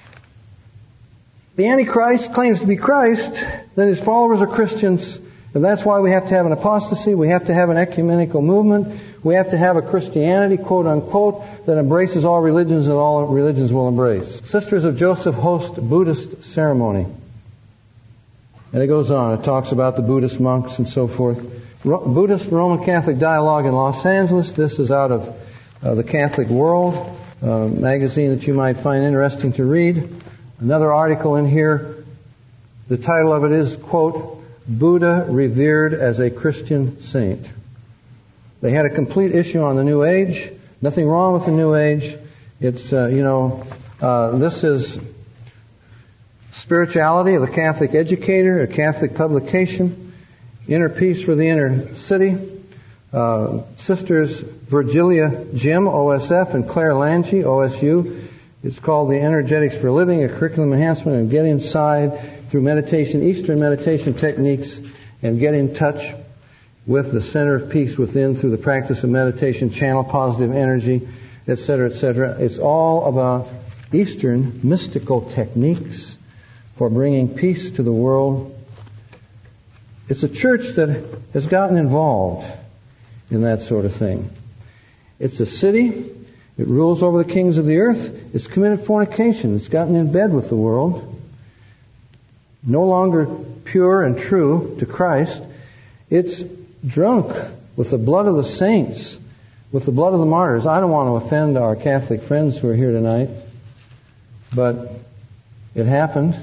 The Antichrist claims to be Christ, then his followers are Christians, and that's why we have to have an apostasy, we have to have an ecumenical movement, we have to have a Christianity, quote unquote, that embraces all religions and all religions will embrace. Sisters of Joseph host Buddhist ceremony. And it goes on, it talks about the Buddhist monks and so forth. Buddhist Roman Catholic Dialogue in Los Angeles, this is out of Uh, the Catholic World, uh, magazine that you might find interesting to read. Another article in here, the title of it is, quote, Buddha revered as a Christian saint. They had a complete issue on the New Age. Nothing wrong with the New Age. It's, uh, you know, uh, this is Spirituality of the Catholic Educator, a Catholic publication, Inner Peace for the Inner City. Uh, Sisters Virgilia Jim, O S F, and Claire Lange, O S U. It's called The Energetics for Living, a curriculum enhancement and get inside through meditation, Eastern meditation techniques, and get in touch with the center of peace within through the practice of meditation, channel positive energy, et cetera, et cetera. It's all about Eastern mystical techniques for bringing peace to the world. It's a church that has gotten involved in that sort of thing. It's a city. It rules over the kings of the earth. It's committed fornication. It's gotten in bed with the world. No longer pure and true to Christ. It's drunk with the blood of the saints, with the blood of the martyrs. I don't want to offend our Catholic friends who are here tonight, but it happened.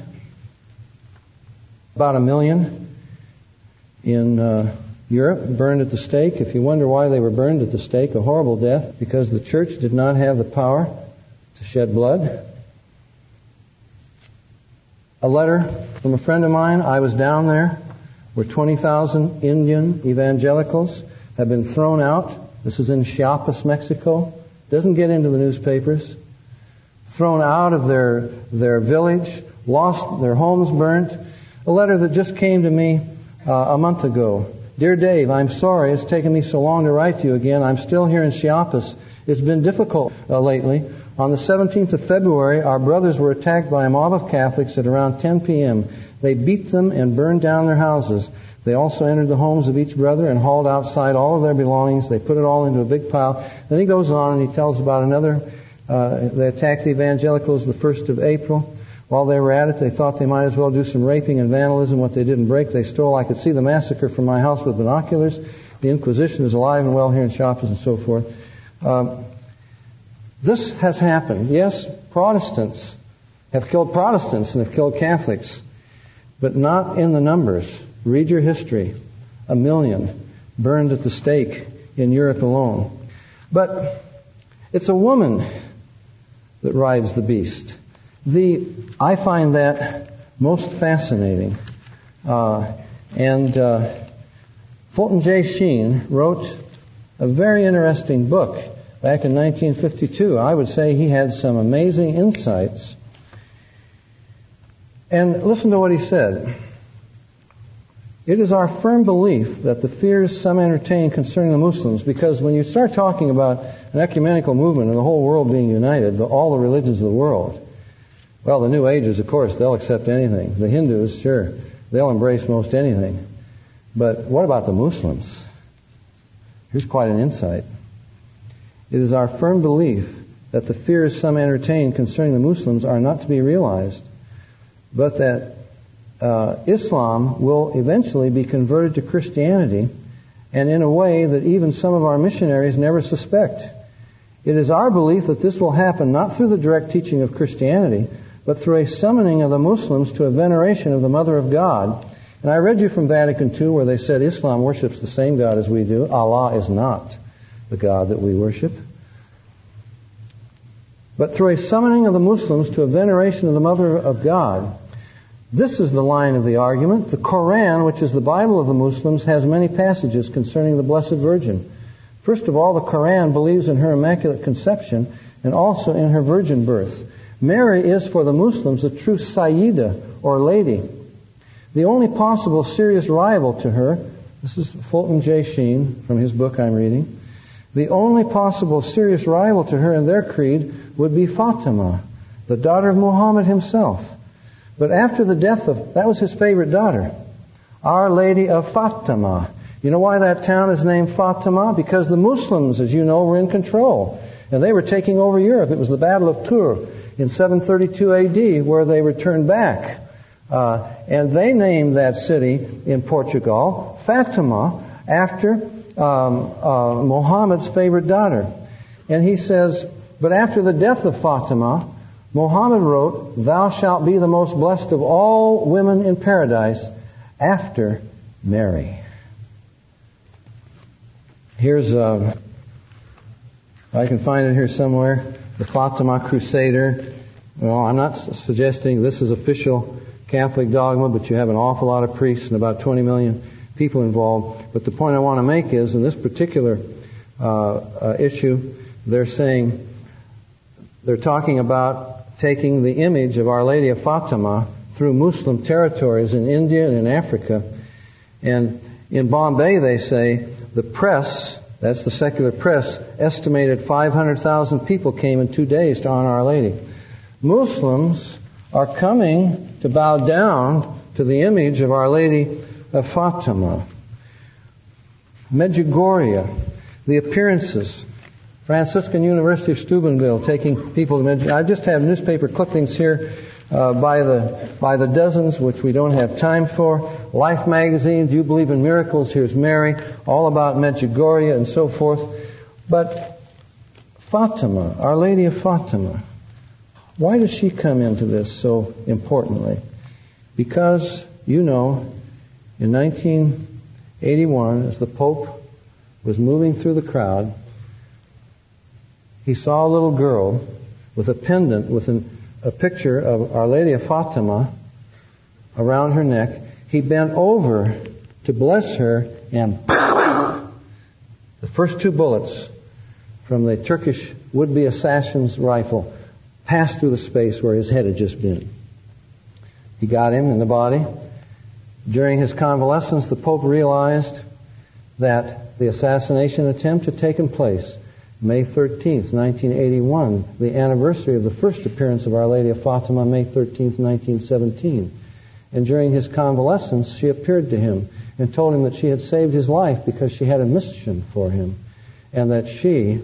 About a million in uh, Europe burned at the stake. If you wonder why they were burned at the stake, a horrible death, because the church did not have the power to shed blood. A letter from a friend of mine, I was down there, where twenty thousand Indian evangelicals have been thrown out. This is in Chiapas, Mexico. Doesn't get into the newspapers. Thrown out of their, their village, lost their homes burnt. A letter that just came to me uh, a month ago. Dear Dave, I'm sorry it's taken me so long to write to you again. I'm still here in Chiapas. It's been difficult uh, lately. On the seventeenth of February, our brothers were attacked by a mob of Catholics at around ten p.m. They beat them and burned down their houses. They also entered the homes of each brother and hauled outside all of their belongings. They put it all into a big pile. Then he goes on and he tells about another. Uh, they attacked the evangelicals the first of April. While they were at it, they thought they might as well do some raping and vandalism. What they didn't break, they stole. I could see the massacre from my house with binoculars. The Inquisition is alive and well here in Chiapas and so forth. Um, this has happened. Yes, Protestants have killed Protestants and have killed Catholics, but not in the numbers. Read your history. A million burned at the stake in Europe alone. But it's a woman that rides the beast. The I find that most fascinating. Uh, and uh, Fulton J. Sheen wrote a very interesting book back in nineteen fifty-two. I would say he had some amazing insights. And listen to what he said. It is our firm belief that the fears some entertain concerning the Muslims, because when you start talking about an ecumenical movement and the whole world being united, the, all the religions of the world, well, the New Agers, of course, they'll accept anything. The Hindus, sure, they'll embrace most anything. But what about the Muslims? Here's quite an insight. It is our firm belief that the fears some entertain concerning the Muslims are not to be realized, but that uh, Islam will eventually be converted to Christianity, and in a way that even some of our missionaries never suspect. It is our belief that this will happen not through the direct teaching of Christianity, but through a summoning of the Muslims to a veneration of the Mother of God. And I read you from Vatican Two where they said Islam worships the same God as we do. Allah is not the God that we worship. But through a summoning of the Muslims to a veneration of the Mother of God. This is the line of the argument. The Koran, which is the Bible of the Muslims, has many passages concerning the Blessed Virgin. First of all, the Koran believes in her Immaculate Conception and also in her virgin birth. Mary is for the Muslims a true Sayyida, or lady. The only possible serious rival to her, this is Fulton J. Sheen from his book I'm reading, the only possible serious rival to her in their creed would be Fatima, the daughter of Muhammad himself. But after the death of, that was his favorite daughter, Our Lady of Fatima. You know why that town is named Fatima? Because the Muslims, as you know, were in control. And they were taking over Europe. It was the Battle of Tours in seven thirty-two A D where they returned back. Uh, and they named that city in Portugal Fatima after um, uh, Muhammad's favorite daughter. And he says, but after the death of Fatima, Muhammad wrote, thou shalt be the most blessed of all women in paradise after Mary. Here's, uh, I can find it here somewhere, the Fatima Crusader. Well, I'm not suggesting this is official Catholic dogma, but you have an awful lot of priests and about twenty million people involved. But the point I want to make is, in this particular uh, uh, issue, they're saying, they're talking about taking the image of Our Lady of Fatima through Muslim territories in India and in Africa. And in Bombay, they say, the press, that's the secular press, estimated five hundred thousand people came in two days to honor Our Lady. Muslims are coming to bow down to the image of Our Lady of Fatima. Medjugorje, the appearances. Franciscan University of Steubenville taking people to Medjugorje. I just have newspaper clippings here uh, by the by the dozens, which we don't have time for. Life magazine, Do You Believe in Miracles? Here's Mary, all about Medjugorje and so forth. But Fatima, Our Lady of Fatima, why does she come into this so importantly? Because, you know, in nineteen eighty-one, as the Pope was moving through the crowd, he saw a little girl with a pendant with an, a picture of Our Lady of Fatima around her neck. He bent over to bless her, and the first two bullets from the Turkish would-be assassin's rifle passed through the space where his head had just been. He got him in the body. During his convalescence, the Pope realized that the assassination attempt had taken place May thirteenth, nineteen eighty-one, the anniversary of the first appearance of Our Lady of Fatima, May thirteenth, nineteen seventeen. And during his convalescence, she appeared to him and told him that she had saved his life because she had a mission for him, and that she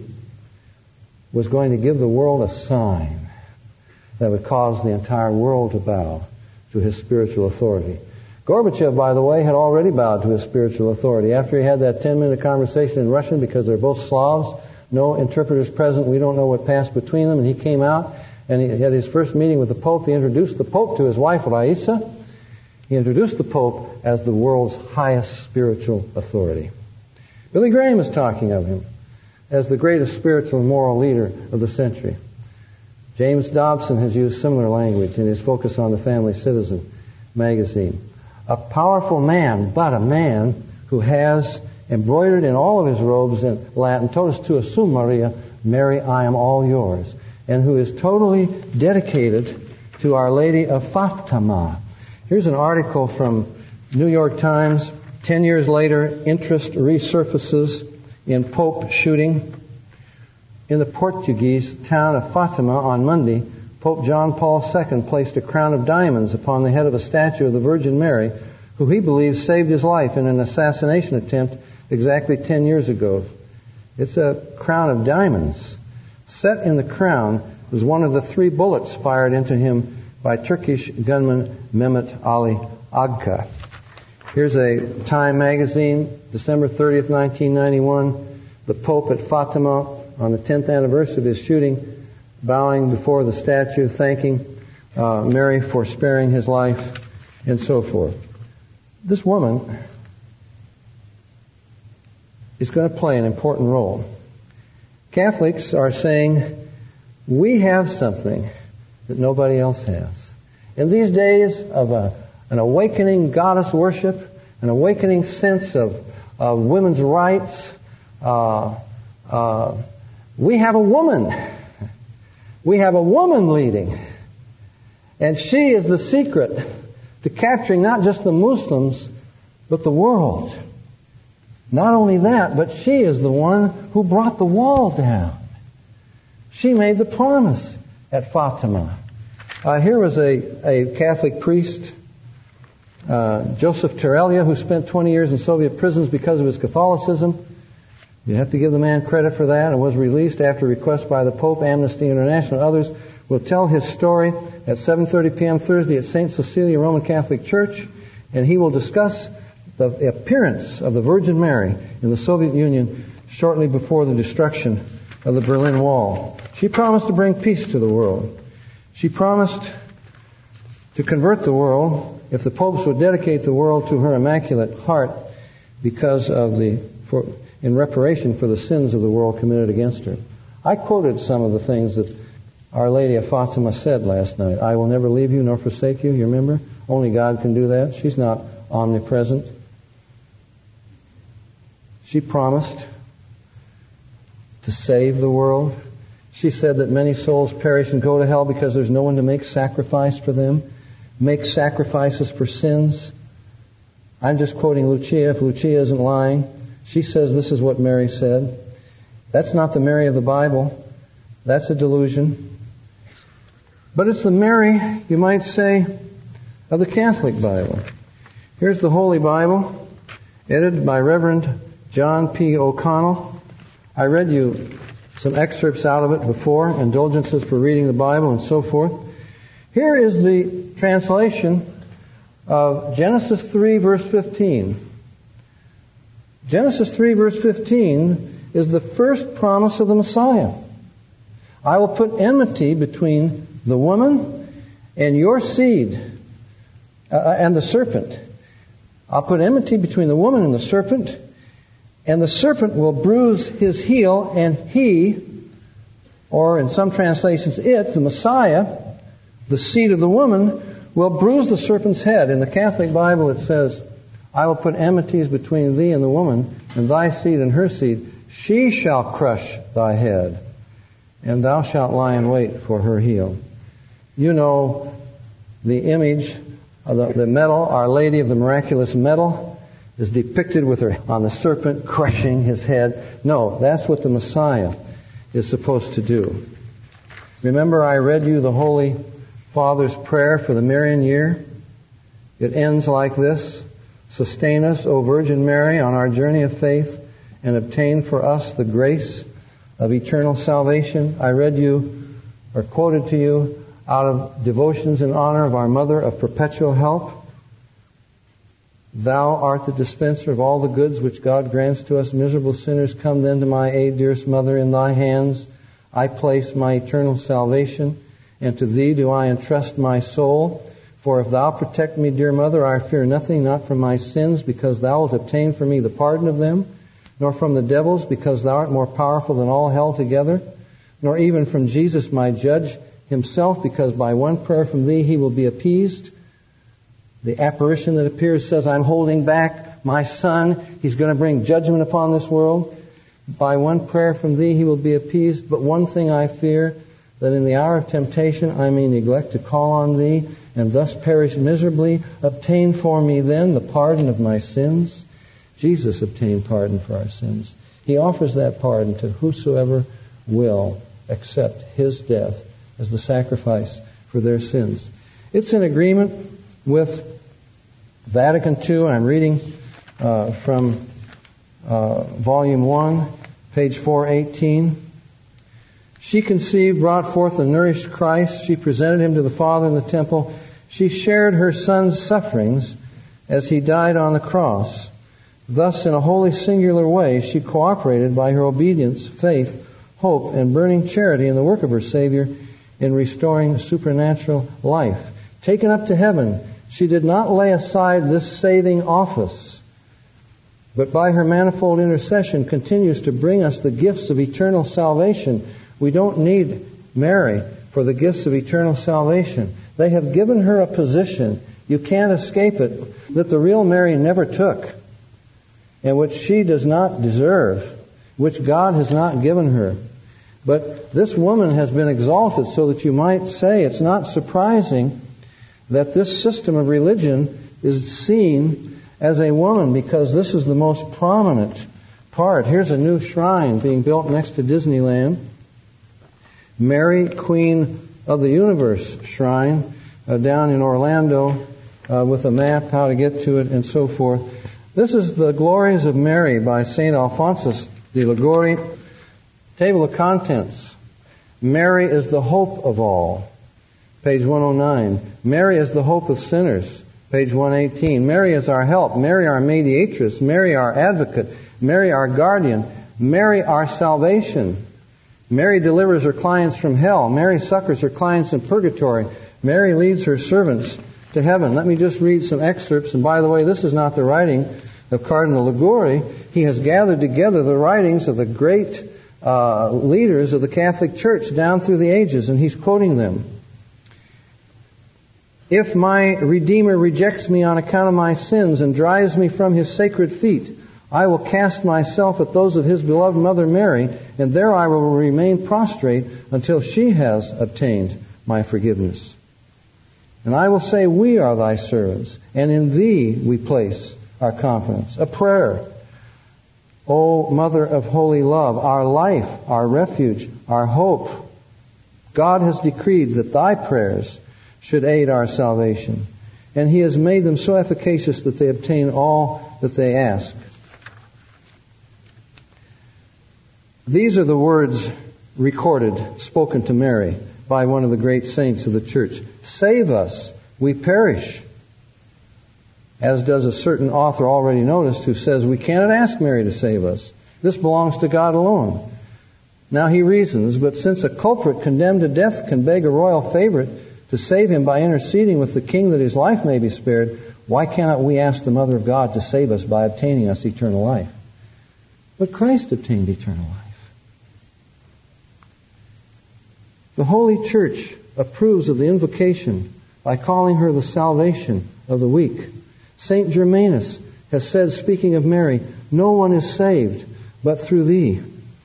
was going to give the world a sign that would cause the entire world to bow to his spiritual authority. Gorbachev, by the way, had already bowed to his spiritual authority. After he had that ten-minute conversation in Russian, because they're both Slavs, no interpreters present, we don't know what passed between them, and he came out and he had his first meeting with the Pope. He introduced the Pope to his wife, Raisa. He introduced the Pope as the world's highest spiritual authority. Billy Graham is talking of him as the greatest spiritual and moral leader of the century. James Dobson has used similar language in his Focus on the Family Citizen magazine. A powerful man, but a man who has embroidered in all of his robes in Latin, Totus tua sum Maria, Mary, I am all yours, and who is totally dedicated to Our Lady of Fatima. Here's an article from New York Times. Ten years later, interest resurfaces in Pope shooting. In the Portuguese town of Fatima on Monday, Pope John Paul the Second placed a crown of diamonds upon the head of a statue of the Virgin Mary, who he believes saved his life in an assassination attempt exactly ten years ago. It's a crown of diamonds. Set in the crown was one of the three bullets fired into him by Turkish gunman Mehmet Ali Agca. Here's a Time magazine, December thirtieth, nineteen ninety-one. The Pope at Fatima on the tenth anniversary of his shooting, bowing before the statue, thanking uh, Mary for sparing his life, and so forth. This woman is going to play an important role. Catholics are saying, we have something that nobody else has. In these days of a, an awakening goddess worship, an awakening sense of, of women's rights, uh, uh, we have a woman. We have a woman leading. And she is the secret to capturing not just the Muslims, but the world. Not only that, but she is the one who brought the wall down. She made the promise at Fatima. Uh, here was a, a Catholic priest, uh, Joseph Terelia, who spent twenty years in Soviet prisons because of his Catholicism. You have to give the man credit for that, and was released after request by the Pope, Amnesty International, and others. Will tell his story at seven thirty p.m. Thursday at Saint Cecilia Roman Catholic Church, and he will discuss the appearance of the Virgin Mary in the Soviet Union shortly before the destruction of the Berlin Wall. She promised to bring peace to the world. She promised to convert the world if the popes would dedicate the world to her Immaculate Heart because of the, for, in reparation for the sins of the world committed against her. I quoted some of the things that Our Lady of Fatima said last night. I will never leave you nor forsake you. You remember? Only God can do that. She's not omnipresent. She promised to save the world. She said that many souls perish and go to hell because there's no one to make sacrifice for them, make sacrifices for sins. I'm just quoting Lucia. If Lucia isn't lying, she says this is what Mary said. That's not the Mary of the Bible. That's a delusion. But it's the Mary, you might say, of the Catholic Bible. Here's the Holy Bible, edited by Reverend John P. O'Connell. I read you some excerpts out of it before, indulgences for reading the Bible and so forth. Here is the translation of Genesis three, verse fifteen. Genesis three, verse fifteen is the first promise of the Messiah. I will put enmity between the woman and your seed uh, and the serpent. I'll put enmity between the woman and the serpent, and the serpent will bruise his heel, and he, or in some translations it, the Messiah, the seed of the woman, will bruise the serpent's head. In the Catholic Bible it says, I will put enmities between thee and the woman, and thy seed and her seed. She shall crush thy head, and thou shalt lie in wait for her heel. You know the image of the, the medal, Our Lady of the Miraculous Medal, is depicted with her on the serpent crushing his head. No, that's what the Messiah is supposed to do. Remember I read you the Holy Father's prayer for the Marian year? It ends like this. Sustain us, O Virgin Mary, on our journey of faith, and obtain for us the grace of eternal salvation. I read you, or quoted to you, out of devotions in honor of our Mother of Perpetual Help. Thou art the dispenser of all the goods which God grants to us miserable sinners. Come then to my aid, dearest Mother. In thy hands I place my eternal salvation, and to thee do I entrust my soul. For if thou protect me, dear Mother, I fear nothing, not from my sins, because thou wilt obtain for me the pardon of them, nor from the devils, because thou art more powerful than all hell together, nor even from Jesus, my judge, himself, because by one prayer from thee he will be appeased. The apparition that appears says, I'm holding back my son. He's going to bring judgment upon this world. By one prayer from thee he will be appeased. But one thing I fear, that in the hour of temptation I may neglect to call on thee, and thus perish miserably. Obtain for me then the pardon of my sins. Jesus obtained pardon for our sins. He offers that pardon to whosoever will accept his death as the sacrifice for their sins. It's in agreement with Vatican Two. I'm reading uh, from uh, Volume one, page four eighteen. She conceived, brought forth and nourished Christ. She presented him to the Father in the temple. She shared her Son's sufferings as he died on the cross. Thus, in a wholly singular way, she cooperated by her obedience, faith, hope, and burning charity in the work of her Savior, in restoring supernatural life. Taken up to heaven, she did not lay aside this saving office, but by her manifold intercession continues to bring us the gifts of eternal salvation. We don't need Mary for the gifts of eternal salvation. They have given her a position, you can't escape it, that the real Mary never took, and which she does not deserve, which God has not given her. But this woman has been exalted so that you might say it's not surprising that this system of religion is seen as a woman, because this is the most prominent part. Here's a new shrine being built next to Disneyland. Mary, Queen of the Universe shrine uh, down in Orlando uh, with a map, how to get to it, and so forth. This is the Glories of Mary by Saint Alphonsus de Liguori. Table of contents. Mary is the hope of all. Page one oh nine. Mary is the hope of sinners. Page one eighteen. Mary is our help. Mary our mediatrix. Mary our advocate. Mary our guardian. Mary our salvation. Mary delivers her clients from hell. Mary succors her clients in purgatory. Mary leads her servants to heaven. Let me just read some excerpts. And by the way, this is not the writing of Cardinal Liguori. He has gathered together the writings of the great uh, leaders of the Catholic Church down through the ages, and he's quoting them. If my Redeemer rejects me on account of my sins and drives me from His sacred feet, I will cast myself at those of His beloved Mother Mary, and there I will remain prostrate until she has obtained my forgiveness. And I will say, we are thy servants, and in thee we place our confidence. A prayer. O Mother of holy love, our life, our refuge, our hope, God has decreed that thy prayers should aid our salvation. And He has made them so efficacious that they obtain all that they ask. These are the words recorded, spoken to Mary by one of the great saints of the church. Save us, we perish. As does a certain author already noticed who says we cannot ask Mary to save us. This belongs to God alone. Now he reasons, but since a culprit condemned to death can beg a royal favorite to save him by interceding with the king that his life may be spared, why cannot we ask the Mother of God to save us by obtaining us eternal life? But Christ obtained eternal life. The Holy Church approves of the invocation by calling her the salvation of the weak. Saint Germanus has said, speaking of Mary, no one is saved but through thee.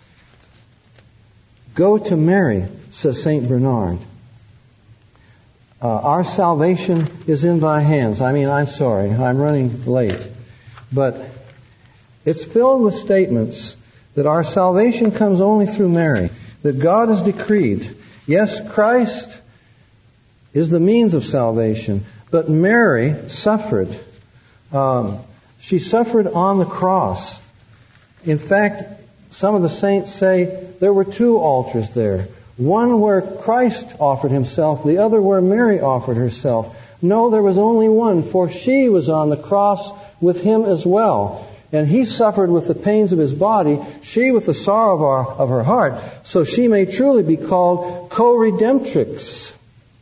Go to Mary, says Saint Bernard. Uh, our salvation is in thy hands. I mean, I'm sorry, I'm running late. But it's filled with statements that our salvation comes only through Mary, that God has decreed. Yes, Christ is the means of salvation, but Mary suffered. Um, she suffered on the cross. In fact, some of the saints say there were two altars there. One where Christ offered Himself, the other where Mary offered herself. No, there was only one, for she was on the cross with Him as well. And He suffered with the pains of His body, she with the sorrow of, our, of her heart, so she may truly be called co-redemptrix.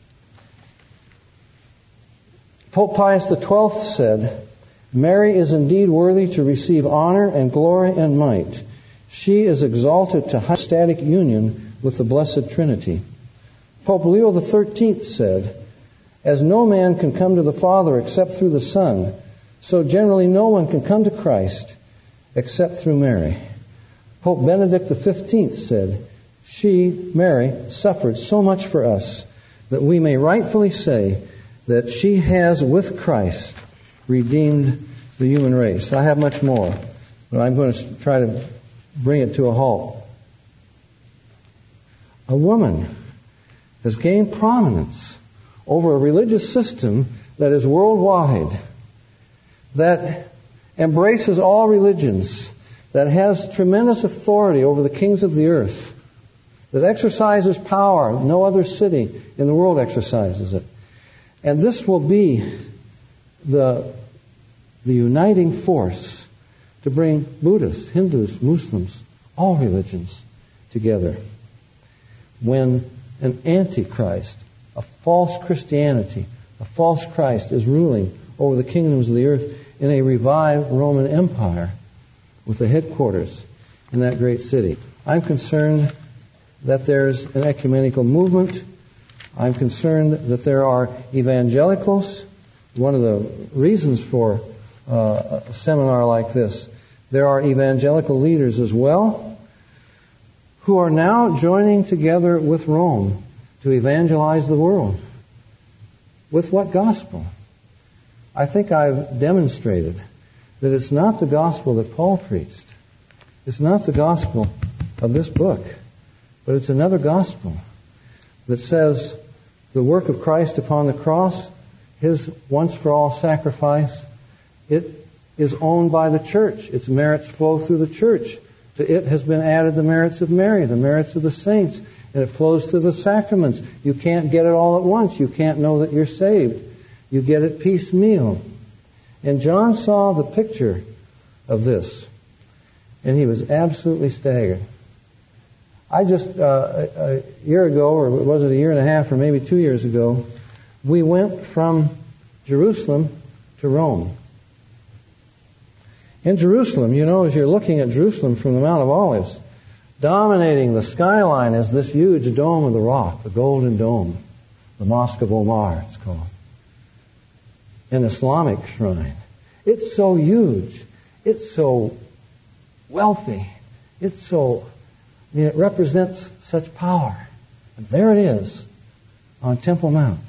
Pope Pius the twelfth said, Mary is indeed worthy to receive honor and glory and might. She is exalted to hypostatic union with the Blessed Trinity. Pope Leo the thirteenth said, as no man can come to the Father except through the Son, so generally no one can come to Christ except through Mary. Pope Benedict the fifteenth said, she, Mary, suffered so much for us that we may rightfully say that she has with Christ redeemed the human race. I have much more, but I'm going to try to bring it to a halt. A woman has gained prominence over a religious system that is worldwide, that embraces all religions, that has tremendous authority over the kings of the earth, that exercises power no other city in the world exercises it. And this will be the, the uniting force to bring Buddhists, Hindus, Muslims, all religions together. When an antichrist, a false Christianity, a false Christ is ruling over the kingdoms of the earth in a revived Roman Empire with the headquarters in that great city. I'm concerned that there's an ecumenical movement. I'm concerned that there are evangelicals. One of the reasons for uh, a seminar like this, there are evangelical leaders as well who are now joining together with Rome to evangelize the world. With what gospel? I think I've demonstrated that it's not the gospel that Paul preached. It's not the gospel of this book, but it's another gospel that says the work of Christ upon the cross, His once-for-all sacrifice, it is owned by the church. Its merits flow through the church. To it has been added the merits of Mary, the merits of the saints, and it flows through the sacraments. You can't get it all at once. You can't know that you're saved. You get it piecemeal. And John saw the picture of this, and he was absolutely staggered. I just, uh, a, a year ago, or was it a year and a half, or maybe two years ago, we went from Jerusalem to Rome. In Jerusalem, you know, as you're looking at Jerusalem from the Mount of Olives, dominating the skyline is this huge dome of the rock, the Golden Dome, the Mosque of Omar, it's called. An Islamic shrine. It's so huge. It's so wealthy. It's so, I mean, it represents such power. And there it is on Temple Mount.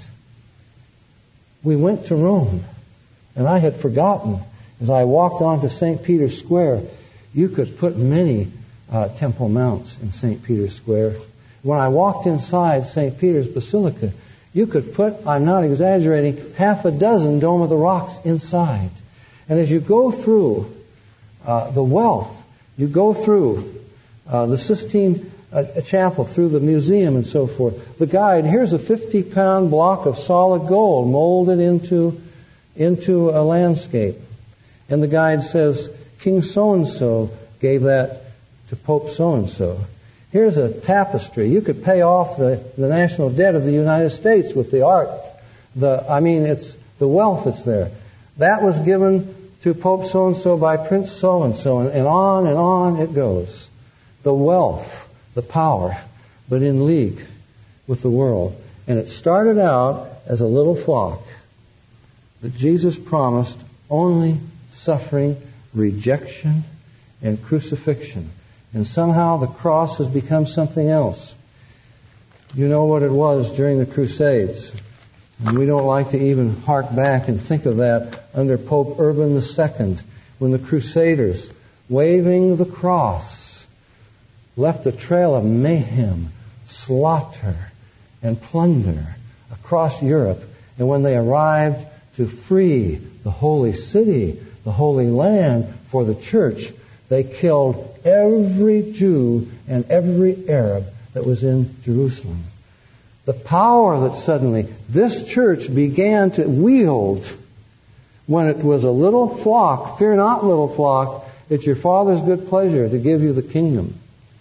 We went to Rome, and I had forgotten, as I walked onto Saint Peter's Square, you could put many uh, Temple Mounts in Saint Peter's Square. When I walked inside Saint Peter's Basilica, you could put, I'm not exaggerating, half a dozen Dome of the Rocks inside. And as you go through uh, the wealth, you go through uh, the Sistine uh, Chapel, through the museum and so forth, the guide, here's a fifty-pound block of solid gold molded into, into a landscape. And the guide says, King so-and-so gave that to Pope so-and-so. Here's a tapestry. You could pay off the, the national debt of the United States with the art. The, I mean, it's the wealth that's there. That was given to Pope so-and-so by Prince so-and-so, and, and on and on it goes. The wealth, the power, but in league with the world. And it started out as a little flock that Jesus promised only suffering, rejection, and crucifixion. And somehow the cross has become something else. You know what it was during the Crusades. And we don't like to even hark back and think of that under Pope Urban the Second, when the Crusaders, waving the cross, left a trail of mayhem, slaughter, and plunder across Europe. And when they arrived to free the holy city, the Holy Land for the church, they killed every Jew and every Arab that was in Jerusalem. The power that suddenly this church began to wield when it was a little flock, fear not, little flock, it's your Father's good pleasure to give you the kingdom.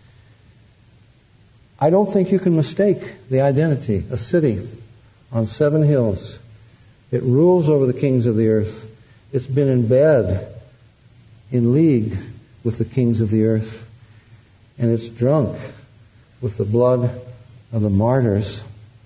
I don't think you can mistake the identity. A city on seven hills. It rules over the kings of the earth. It's been in bed, in league with the kings of the earth. And it's drunk with the blood of the martyrs.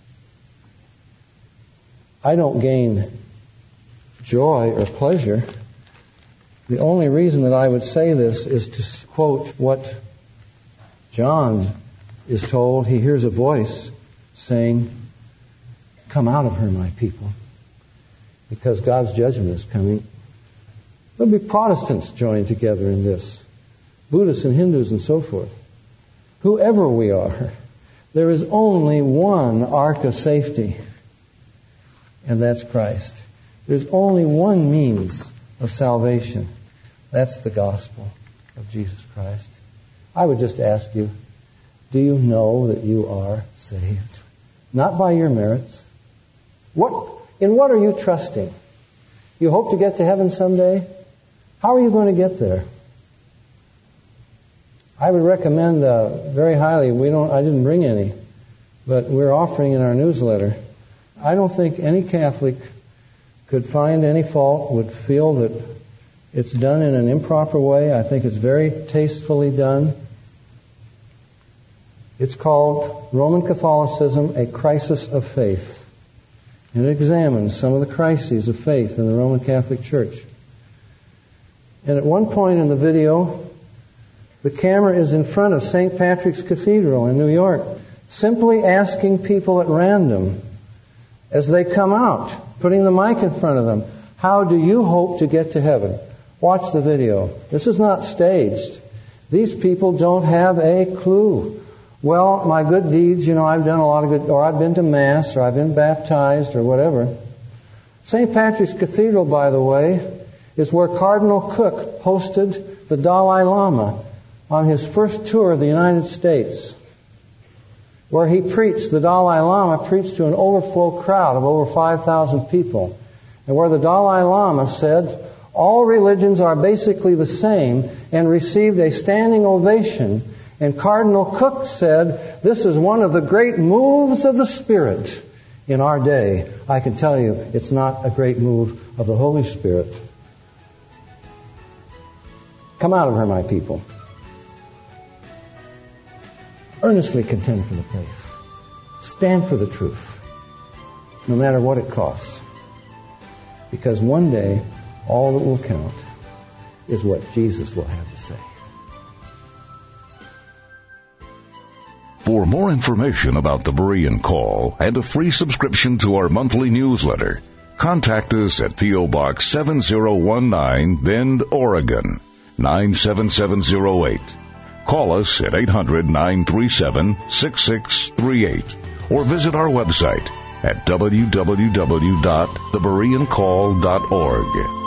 I don't gain joy or pleasure. The only reason that I would say this is to quote what John is told. He hears a voice saying, "Come out of her, my people," because God's judgment is coming. There'll be Protestants joined together in this, Buddhists and Hindus and so forth. Whoever we are, there is only one ark of safety, and that's Christ. There's only one means of salvation. That's the gospel of Jesus Christ. I would just ask you, do you know that you are saved? Not by your merits. What, in what are you trusting? You hope to get to heaven someday? How are you going to get there? I would recommend uh, very highly, we don't, I didn't bring any, but we're offering in our newsletter. I don't think any Catholic could find any fault, would feel that it's done in an improper way. I think it's very tastefully done. It's called Roman Catholicism, A Crisis of Faith. And it examines some of the crises of faith in the Roman Catholic Church. And at one point in the video, the camera is in front of Saint Patrick's Cathedral in New York, simply asking people at random, as they come out, putting the mic in front of them, how do you hope to get to heaven? Watch the video. This is not staged. These people don't have a clue. Well, my good deeds, you know, I've done a lot of good, or I've been to Mass, or I've been baptized, or whatever. Saint Patrick's Cathedral, by the way, is where Cardinal Cook hosted the Dalai Lama on his first tour of the United States, where he preached, the Dalai Lama preached to an overflow crowd of over five thousand people, and where the Dalai Lama said, all religions are basically the same, and received a standing ovation. And Cardinal Cook said, this is one of the great moves of the Spirit in our day. I can tell you, it's not a great move of the Holy Spirit. Come out of her, my people. Earnestly contend for the faith. Stand for the truth, no matter what it costs. Because one day, all that will count is what Jesus will have to say. For more information about the Berean Call and a free subscription to our monthly newsletter, contact us at P O. Box seven oh one nine, Bend, Oregon, nine seven seven oh eight. Call us at eight hundred, nine three seven, six six three eight or visit our website at w w w dot the berean call dot org.